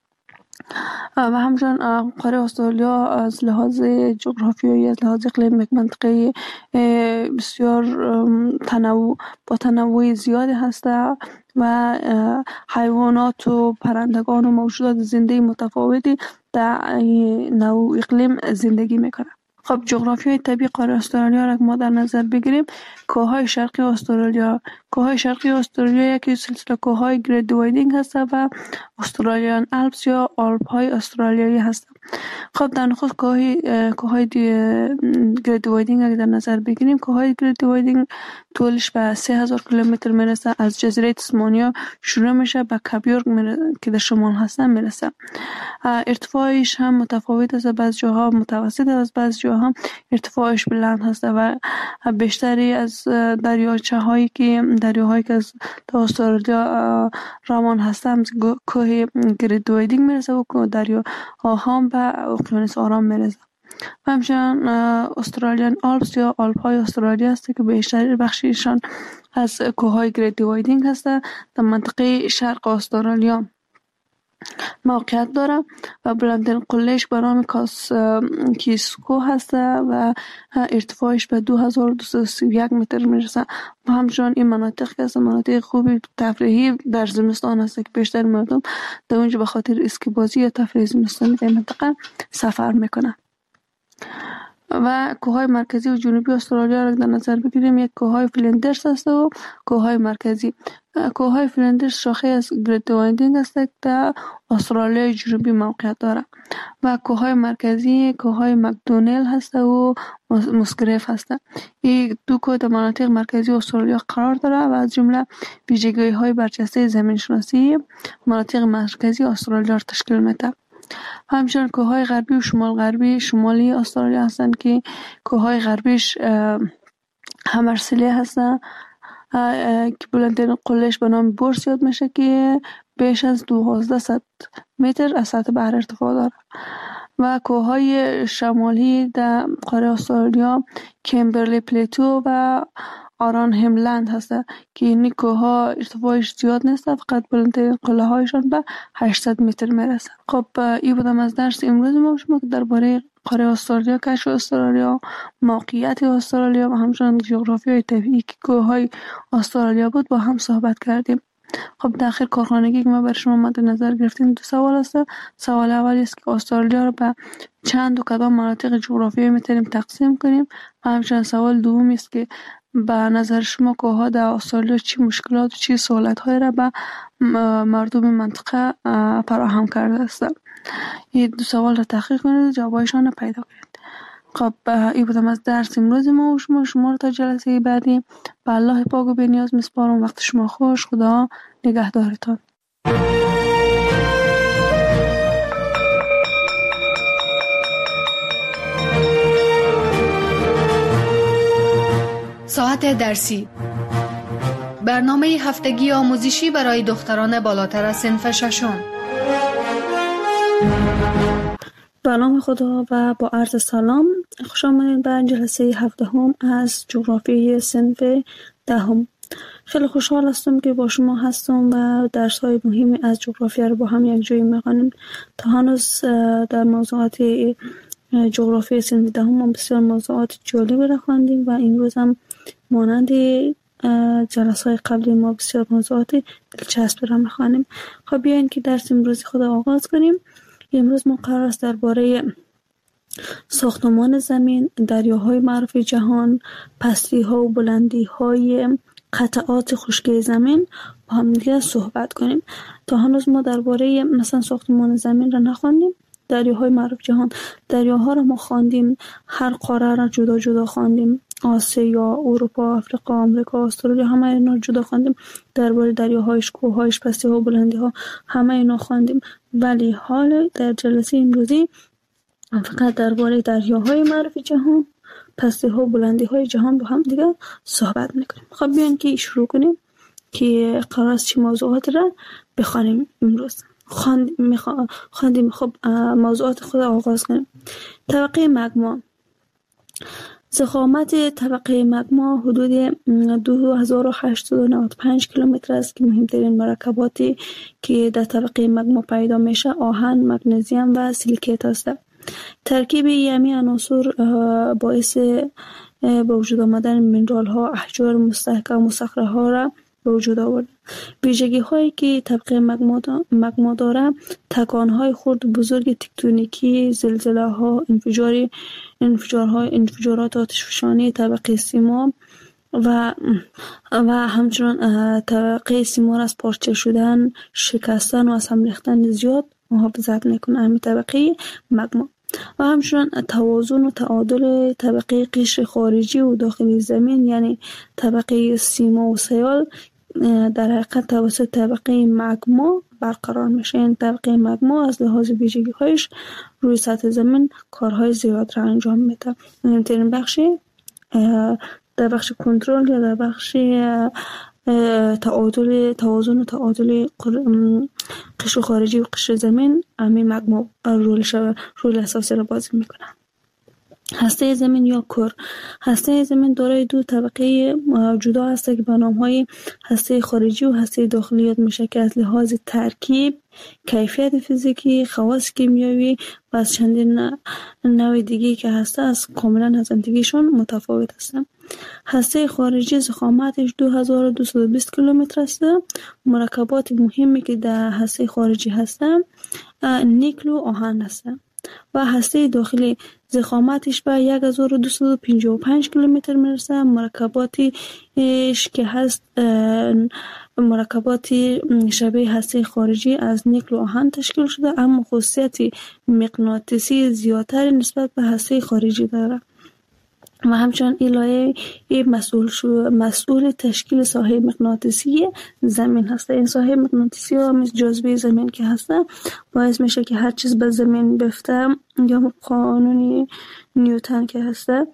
و همچنین قاره استرالیا از لحاظ جغرافیایی، از لحاظ اقلیم یک منطقه بسیار تنوع با تنوع زیادی هست و حیوانات و پرندگان و موجودات زنده متفاوتی در نوع اقلیم زندگی میکنند. خب جغرافیای طبیعی قاره استرالیا را ما در نظر بگیریم، کوههای شرقی استرالیا کوههای شرقی استرالیا یکی سلسله کوههای گرید وایتینگ هست و استرالیان آلپس یا آلپ های استرالیایی هست. خب در نخست کوههای گرید وایتینگ اگر در نظر بگیریم، کوههای گرید وایتینگ طولش به سه هزار کیلومتر میرسه. از جزیره تسمانیا شروع میشه به کاپیورگ که در شمال هستن میرسه. ارتفاعش هم متفاوت است، بعض جاها متوسط است، بعض جاها هم ارتفاعش بلند هست و بیشتری از دریاچه هایی که دریاهایی که از استرالیا روان هستند کوه گرید وایتینگ میرسه و دریاها هم به اقیانوس آرام میرسه. همچنین استرالیان آلپس یا آلپ های استرالیا است که بیشتر بخشیشان از کوههای گرید وایتینگ هست در منطقه شرق استرالیا موقعیت داره و بلندترین قلهش به نام کاس کیسکو هست و ارتفاعش به دو هزار و دویست و سی و یک متر میرسه. و همچنان این مناطق که از مناطق خوبی تفریحی در زمستان هست که بیشتر مردم در اونجا به خاطر اسکی بازی یا تفریح زمستانی در منطقه سفر میکنن. و کوههای مرکزی و جنوبی استرالیا را در نظر بگیریم، یک کوههای فلندرز است و کوههای مرکزی. کوههای فلندرز شاخه از گریت وایندینگ است که در استرالیا جنوبی موقعیت دارد و کوههای مرکزی کوههای مکدونل هست و مسگریف هست. این دو کوه در مناطق مرکزی استرالیا قرار دارد و از جمله ویژگی‌های برجسته زمین شناسی مناطق مرکزی استرالیا را تشکیل میده. همچنین کوههای غربی و شمال غربی شمالی استرالیا هستند که کوههای غربیش همرسلی هستند که بلندترین قلهش به نام بورس یاد میشه که بیش از دوازده متر از سطح بحر ارتفاع داره. و کوههای شمالی در قاره استرالیا کمبرلی پلیتو و آران هملند هست که این کوه‌ها ارتفاعش زیاد نیست، فقط بلندترین قله هایشان به هشتصد متر میرسه. خب این بودم از درس امروز ما شما که درباره قاره استرالیا، کشف استرالیا، موقعیت استرالیا و همچنین جغرافیای طبیعی که کوه‌های استرالیا بود با هم صحبت کردیم. خب در آخر کارخانگی که ما برای شما مد نظر گرفتیم دو سوال است. سوال اولی است که استرالیا رو به چند و کدام مناطق جغرافیایی میتونیم تقسیم کنیم و همچنین سوال دومی است که به نظر شما کوه‌ها در استرالیا چی مشکلات و چی سهولت‌هایی را به مردم منطقه فراهم کرده است. این دو سوال را تحقیق کنید و جوابایشان را پیدا کنید. خب این بودم از درس امروز ما و شما شما رو تا جلسه بعدی به الله پاک و بی‌نیاز میسپارم. وقت شما خوش. خدا نگهدارتان. ساعت درسی، برنامه هفتگی آموزشی برای دختران بالاتر از صنف ششم. به نام خدا و با عرض سلام، خوش آمدید به جلسه هفدهم از جغرافیای صنف دهم. خیلی خوشحال هستم که با شما هستم و درس‌های مهمی از جغرافیا رو با هم یک جایی می‌خوانیم. تا هنوز در موضوعات جغرافیای صنف دهم بسیار موضوعات جالبی را خواندیم و امروز هم مانند جلسه‌های قبلی ما بسیار موضوعات دلچسب را می‌خوانیم. خب بیاین که درس امروز خود آغاز کنیم. امروز ما قرار است درباره ساختمان زمین، دریاهای معروف جهان، پستی‌ها و بلندی‌های قطعات خشکی زمین با هم دیگه صحبت کنیم. تا هنوز ما درباره مثلا ساختمان زمین را نخواندیم. دریاهای معروف جهان، دریاها را ما خواندیم، هر قاره را جدا جدا خواندیم، آسیا، اروپا، آفریقا، آمریکا، استرالیا، همه اینا جدا خواندیم. درباره دریاهایش، کوههایش، پستی‌ها و بلندی‌ها همه اینا خواندیم. ولی حال در جلسه امروزی فقط درباره دریاهای معروف جهان، پستی‌ها و بلندی‌های جهان با هم دیگه صحبت می‌کنیم. خب بیاین که شروع کنیم که قرار است چه موضوعات را بخوانیم امروز. خواندیم خواندیم خب موضوعات خود آغاز کنیم. طبقه مگما. ضخامت طبقه مگما حدود دو هزار و هشتصد و نود و پنج کیلومتر است که مهمترین مرکباتی که در طبقه مگما پیدا میشه آهن، مگنیزیم و سیلیکات است. ترکیب یمی عناصر باعث به وجود آمدن منرال ها، احجار مستحکم و صخره ها را به وجود آورد. ویژگی هایی که طبقه مگما داره تکان های خرد و بزرگ تکتونیکی، زلزله ها، انفجار انفجارهای انفجارات آتشفشانی طبقه سیما و و همچنین طبقه سیما را از پارچه شدن، شکستن و از هم ریختن زیاد محافظت میکنه همین طبقه مگما. و همچنین توازن و تعادل طبقه قشر خارجی و داخلی زمین یعنی طبقه سیما و سیال در حقیقت توسط طبقه مگما برقرار میشه. این طبقه مگما از لحاظ ویژگی‌هایش روی سطح زمین کارهای زیاد را انجام میده. مهمترین بخش در بخش کنترل یا در بخش تعادل توازن و تعادل قشر خارجی و قشر زمین همین مگما رولش رول اساسی را بازی میکنه. هسته زمین یا کور. هسته زمین دارای دو طبقه جدا است که به نام‌های هسته خارجی و هسته داخلی یاد میشه که از لحاظ ترکیب، کیفیت فیزیکی، خواص کیمیایی و از چندین نوع دیگه که هسته از کاملا از دیگه‌شون متفاوت هستند. هسته خارجی ضخامتش دو هزار و دویست و بیست کیلومتر است. مرکبات مهمی که در هسته خارجی هستند نیکل و آهن هستند و هسته داخلی ضخامتش به یک هزار و دویست و پنجاه و پنج کیلومتر میرسه. مرکباتش که هست مرکباتی شبیه هسته خارجی از نیکل و آهن تشکیل شده، اما خاصیت مغناطیسی زیادتر نسبت به هسته خارجی داره و همچنان این لایه مسئول شو مسئول تشکیل ساحه مغناطیسی زمین هسته. این ساحه مغناطیسی ها مثل جاذبه زمین که هسته باعث میشه که هر چیز به زمین بفته یا قانون نیوتن که هسته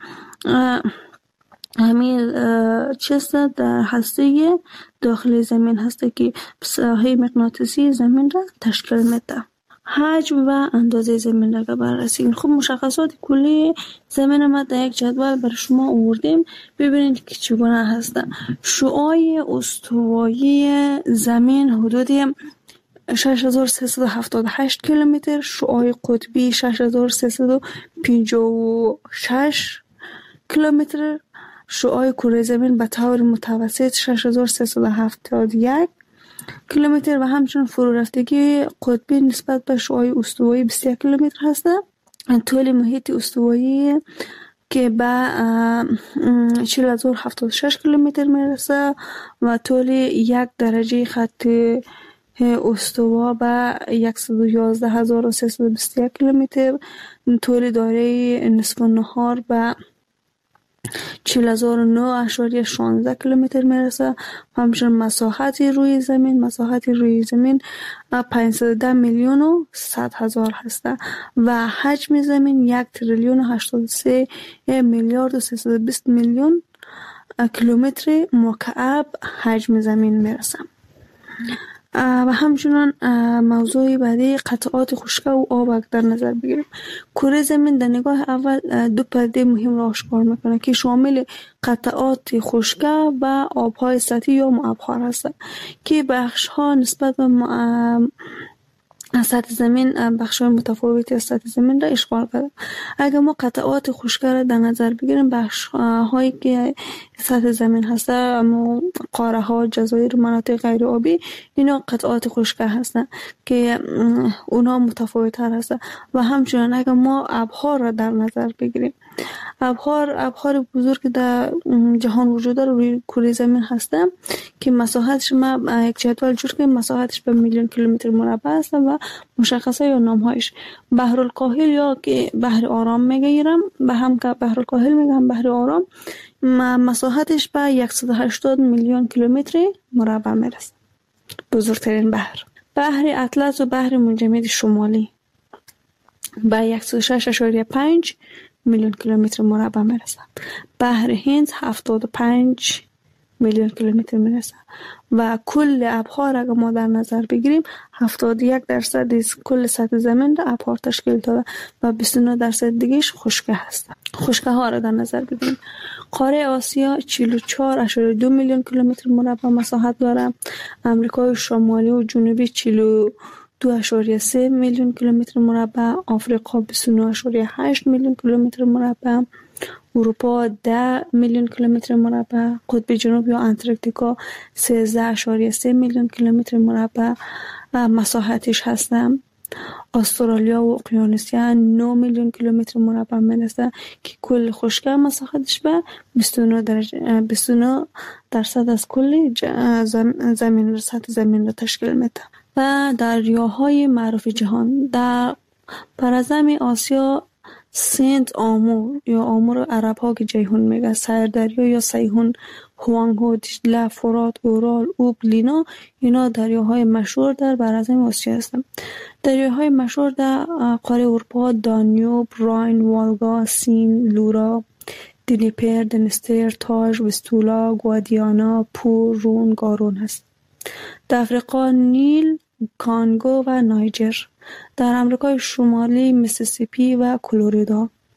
همین چیز در هسته داخل زمین هسته که ساحه مغناطیسی زمین را تشکیل میده. حجم و اندازه زمین را بررسی. خب مشخصات کلی زمین ما در یک جدول برای شما آوردیم. ببینید که چگونه هستن. شعاع استوایی زمین حدود شش هزار و سیصد و هفتاد و هشت کیلومتر، شعاع قطبی شش هزار و سیصد و پنجاه و شش کیلومتر، شعاع کره زمین به طور متوسط شش هزار و سیصد و هفتاد و یک کیلومتر و همچنین فرو رفتگی قطبی نسبت به شعاع استوایی بیست و یک کیلومتر هست. طول محیط استوایی که به چهل هزار و هفتاد و شش کیلومتر میرسه و طول یک درجه خط استوا به صد و یازده هزار و سیصد و بیست و یک کیلومتر. طول دایره نصف النهار به چهل هزار و نه اشاریه شانزده کیلومتر میرسه. همچنین مساحت روی زمین مساحت روی زمین پانصد و ده میلیون و صد هزار هسته و حجم زمین یک تریلیون و هشتاد و سه میلیارد و سیصد و بیست میلیون کیلومتر مکعب حجم زمین میرسه. و همچنان موضوع بعدی قطعات خشک و آب در نظر بگیریم. کره زمین در نگاه اول دو پدیده مهم را آشکار میکنه که شامل قطعات خشک و آبهای سطحی یا مبخر هستند که بخش ها نسبت به سطح زمین بخش های متفاوتی از سطح زمین را اشغال کرده. اگر ما قطعات خشک را در نظر بگیریم بخش هایی که سطح زمین هسته اما قاره ها، جزایر، مناطق غیر آبی اینا قطعات خشک هستند که اونا متفاوت تر هستند و همچنین اگر ما ابحار را در نظر بگیریم ابحار ابحار بزرگ در جهان وجود داره روی کره زمین هسته که مساحتش ما یک جدول جور کنیم مساحتش به میلیون کیلومتر مربع است و مشخصه یا نامهایش بحر الکاهل یا که بحر آرام میگیرم به هم که بحر الکاهل میگم بحر آرام مساحتش به صد و هشتاد میلیون کیلومتر مربع میرسه. بزرگترین بحر بحر اطلس و بحر منجمد شمالی به صد و شش اشاریه پنج میلیون کیلومتر مربع میرسه. بحر هند هفتاد و پنج میلیون کیلومتر میرسه و کل ابحار اگر ما در نظر بگیریم هفتاد و یک درصد از کل سطح زمین را ابحار تشکیل داده و بیست و نه درصد دیگهش خشک هست. خشکه ها را در نظر بگیریم. قاره آسیا چهل و چهار اشاریه دو میلیون کیلومتر مربع مساحت داره. امریکای شمالی و جنوبی چهل و دو اشاریه سه میلیون کیلومتر مربع. آفریقا بیست و نه اشاریه هشت میلیون کیلومتر مربع. اروپا ده میلیون کیلومتر مربع. قطب جنوب یا انتارکتیکا سیزده اشاریه سه میلیون کیلومتر مربع مساحتش هستم. استرالیا و اقیانوسیا نه میلیون کیلومتر مربع میرسه که کل خشکی مساحتش به بیست و نه درجه بیست و نه درصد از کل زمین را سطح زمین را تشکیل میده. و دریاهای معروف جهان در پرزم آسیا سنت آمور یا آمور عرب ها که جیهون میگه، سردریا یا سیهون، هوانگو، دیجله، فرات، اورال، اوب، لینا اینا دریاهای مشهور در برازم آسیا هستند. دریاهای مشهور در قاره اروپا دانیوب، راین، والگا، سین، لورا، دنیپر، دنستر، تاج، وستولا، گوادیانا، پور، رون، گارون هست. در افریقا نیل، کانگو و نایجر. در امریکای شمالی میسیسیپی و کلرادو.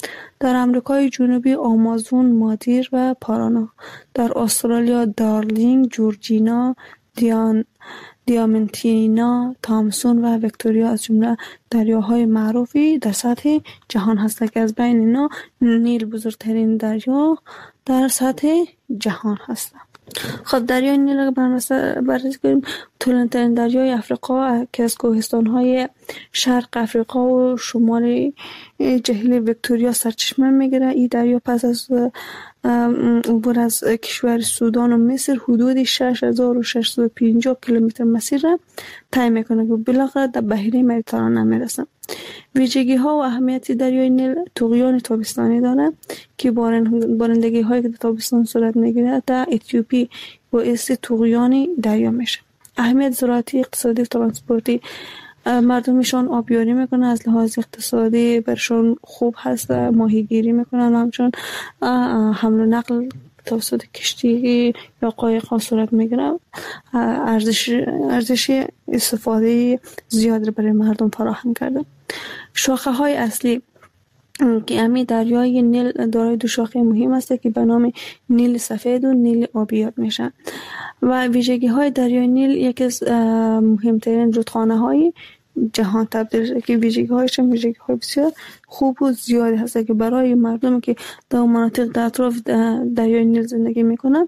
در امریکای جنوبی آمازون، مادیر و پارانا. در استرالیا دارلینگ، جورجینا، دیان دیامنتینا، تامسون و ویکتوریا از جمله دریاهای معروفی در سطح جهان هستند که از بین اینا نیل بزرگترین دریا در سطح جهان هستند. خب دریای نیل را بررسی کنیم. طولانی‌ترین دریای افریقا که از کوهستان‌های شرق افریقا و شمال جهیل ویکتوریا سرچشمه می‌گیرد. این دریا پس از عبور از کشور سودان و مصر حدود شش هزار و ششصد و پنجاه کیلومتر مسیر را طی می‌کند که بالاخره در بحیره مدیترانه می‌رسد. ویژگی‌ها و اهمیت دریای نیل طغیان تابستانی دارد که بارندگی‌هایی که در تابستان صورت می‌گیرد در اتیوپی باعث طغیان دریا میشه. اهمیت زراعتی، اقتصادی و ترانسپورتی. مردمشان آبیاری میکنن، از لحاظ اقتصادی برشان خوب هست، ماهیگیری میکنن، همچون حمل و نقل توسط کشتی یا قایق صورت میگیره. ارزش ارزش استفاده زیاد را برای مردم فراهم کرده. شاخه های اصلی که امی دریای نیل دارای دو شاخه مهم است که به نام نیل سفید و نیل آبی یاد میشن و ویژگی های دریای نیل یکی از مهمترین رودخانه های جهان تبدیل شده که ویژگی هایش ویژگی های بسیار خوب و زیادی هست که برای مردمی که در مناطق در اطراف دریای نیل زندگی میکنن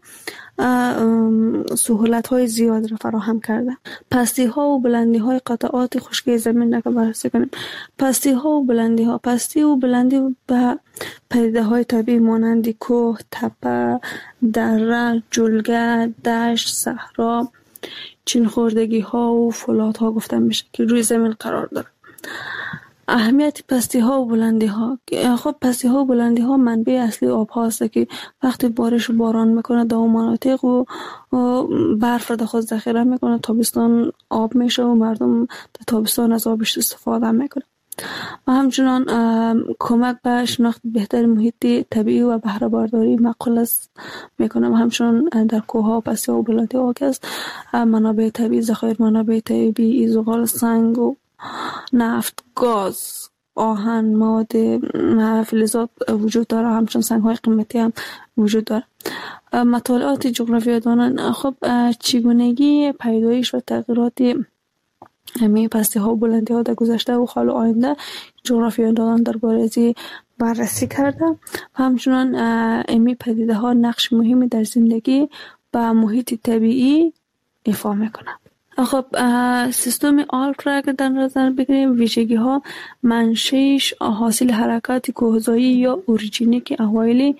سهولت های زیاد را فراهم کرده. پستی ها و بلندی های قطعات خشکی زمین را بررسی کنیم. پستی ها و بلندی ها پستی و بلندی به پدیده های طبیعی مانند کوه، تپه، دره، جلگه، دشت، صحرا، چین خوردگی ها و فولاد ها گفته میشه که روی زمین قرار داره. اهمیت پستی ها و بلندی ها. خب پستی ها و بلندی ها منبع اصلی آب هاست که وقتی بارش و باران میکنه در مناطق و برف را در خود ذخیره میکنه، تابستان آب میشه و مردم در تابستان از آبش استفاده میکنه و همچنان کمک به شناخت بهتر محیط طبیعی و بهره برداری معقول است میکنه و همچنان در کوه ها و پستی ها و بلندی ها که است منابع طبیعی، ذخایر منابع طبیعی، زغال، سنگ و نفت، گاز، آهن، مواد فلزات وجود داره، همچنان سنگ های قیمتی هم وجود داره. مطالعات جغرافیایی دانان خب چگونگی پیدایش و تغییرات همه پستی ها و بلندی ها در گذشته و حال و آینده جغرافیایی دانان درباره از بررسی کرده و همچنان امی پدیده ها نقش مهمی در زندگی و محیط طبیعی ایفا میکنه. خب سیستم آلپ را که در نظر بگیریم ویژگی ها منشأش حاصل حرکات کوهزایی یا اوریجینیک اوایل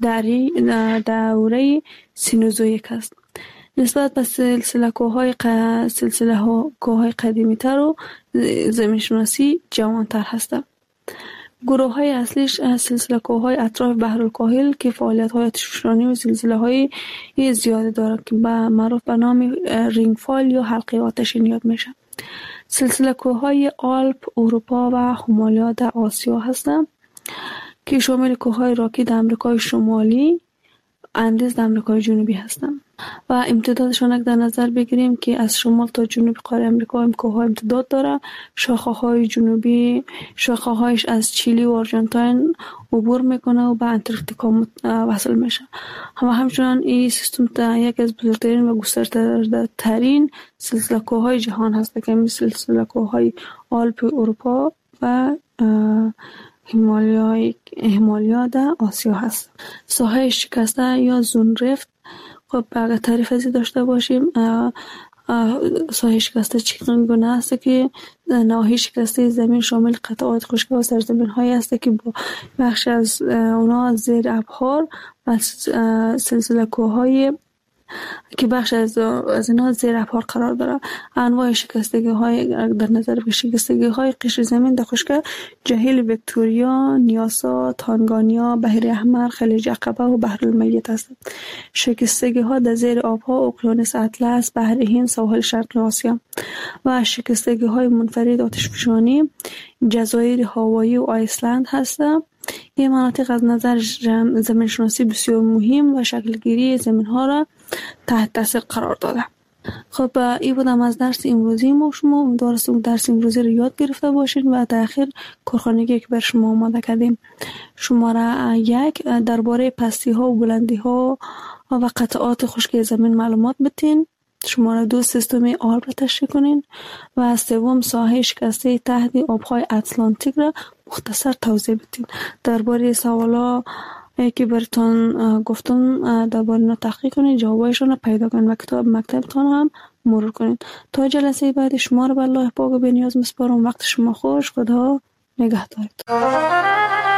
دوره سینوزویک است. نسبت به سلسله کوههای ق... سلسله ها کوههای قدیمی تر و زمین شناسی جوان تر هستند. گروه های اصلیش سلسله کوههای اطراف بحرالکاهل که فعالیت های آتشفشانی و سلسله های زیاده دارد که به معروف به نام رینگفال یا حلقه آتشین یاد میشه. سلسله کوههای آلپ اروپا و هیمالیا در آسیا هستند که شامل کوههای راکی در امریکای شمالی، اندیز در امریکای جنوبی هستند و امتدادشان در نظر بگیریم که از شمال تا جنوب قاره امریکا هم کوه‌ها امتداد داره. شاخه‌های جنوبی شاخه‌هایش از چیلی و آرژانتین عبور میکنه و به انتارکتیکا وصل میشه. و همچنان این سیستم یک از بزرگترین و گسترده‌ترین سلسله کوه‌های جهان هست که مثل سلسله کوه‌های آلپ اروپا و هیمالیا هیمالیا در آسیا هست. ساحه شکسته یا زونرفت خب اگر تعریف ازی داشته باشیم ساحه شکسته چگونه است که نواحی شکسته زمین شامل قطعات خشکی و سرزمین هایی است که بخش از اونا زیر ابحار و سلسله کوههای که بخش از از اینا زیر ابحار قرار داره. انواع شکستگی های در نظر به شکستگی های قشر زمین در خشکی جهیل ویکتوریا، نیاسا، تانگانیا، بحر احمر، خلیج عقبه و بحر المیت هستند. شکستگی ها در زیر آبها اقیانوس اطلس، بحر هند، ساحل شرقی آسیا و شکستگی های منفرد آتشفشانی جزایر هاوایی و آیسلند هستند. این مناطق از نظر زمین شناسی بسیار مهم و شکلگیری زمین ها را تحت تاثیر قرار داده. خب این بودم از درس امروزی ما. شما امیدوارم درس امروزی رو یاد گرفته باشین و در آخر کارخانگی که بر شما آماده کردیم. شماره یک درباره پستی ها و بلندی ها و قطعات خشکی زمین معلومات بتین. شماره دو سیستم آب را تشریح کنین و سوم ساحه شکسته تحت آبهای اتلانتیک را مختصر توضیح بدین. درباره سوالا که براتون گفتم درباره اینا تحقیق کنین، جوابایشون رو پیدا کنین و کتاب مکتبتون هم مرور کنین. تا جلسه بعد شما رو به الله پاک و بی‌نیاز میسپارم. وقت شما خوش. خدا نگهدارتون.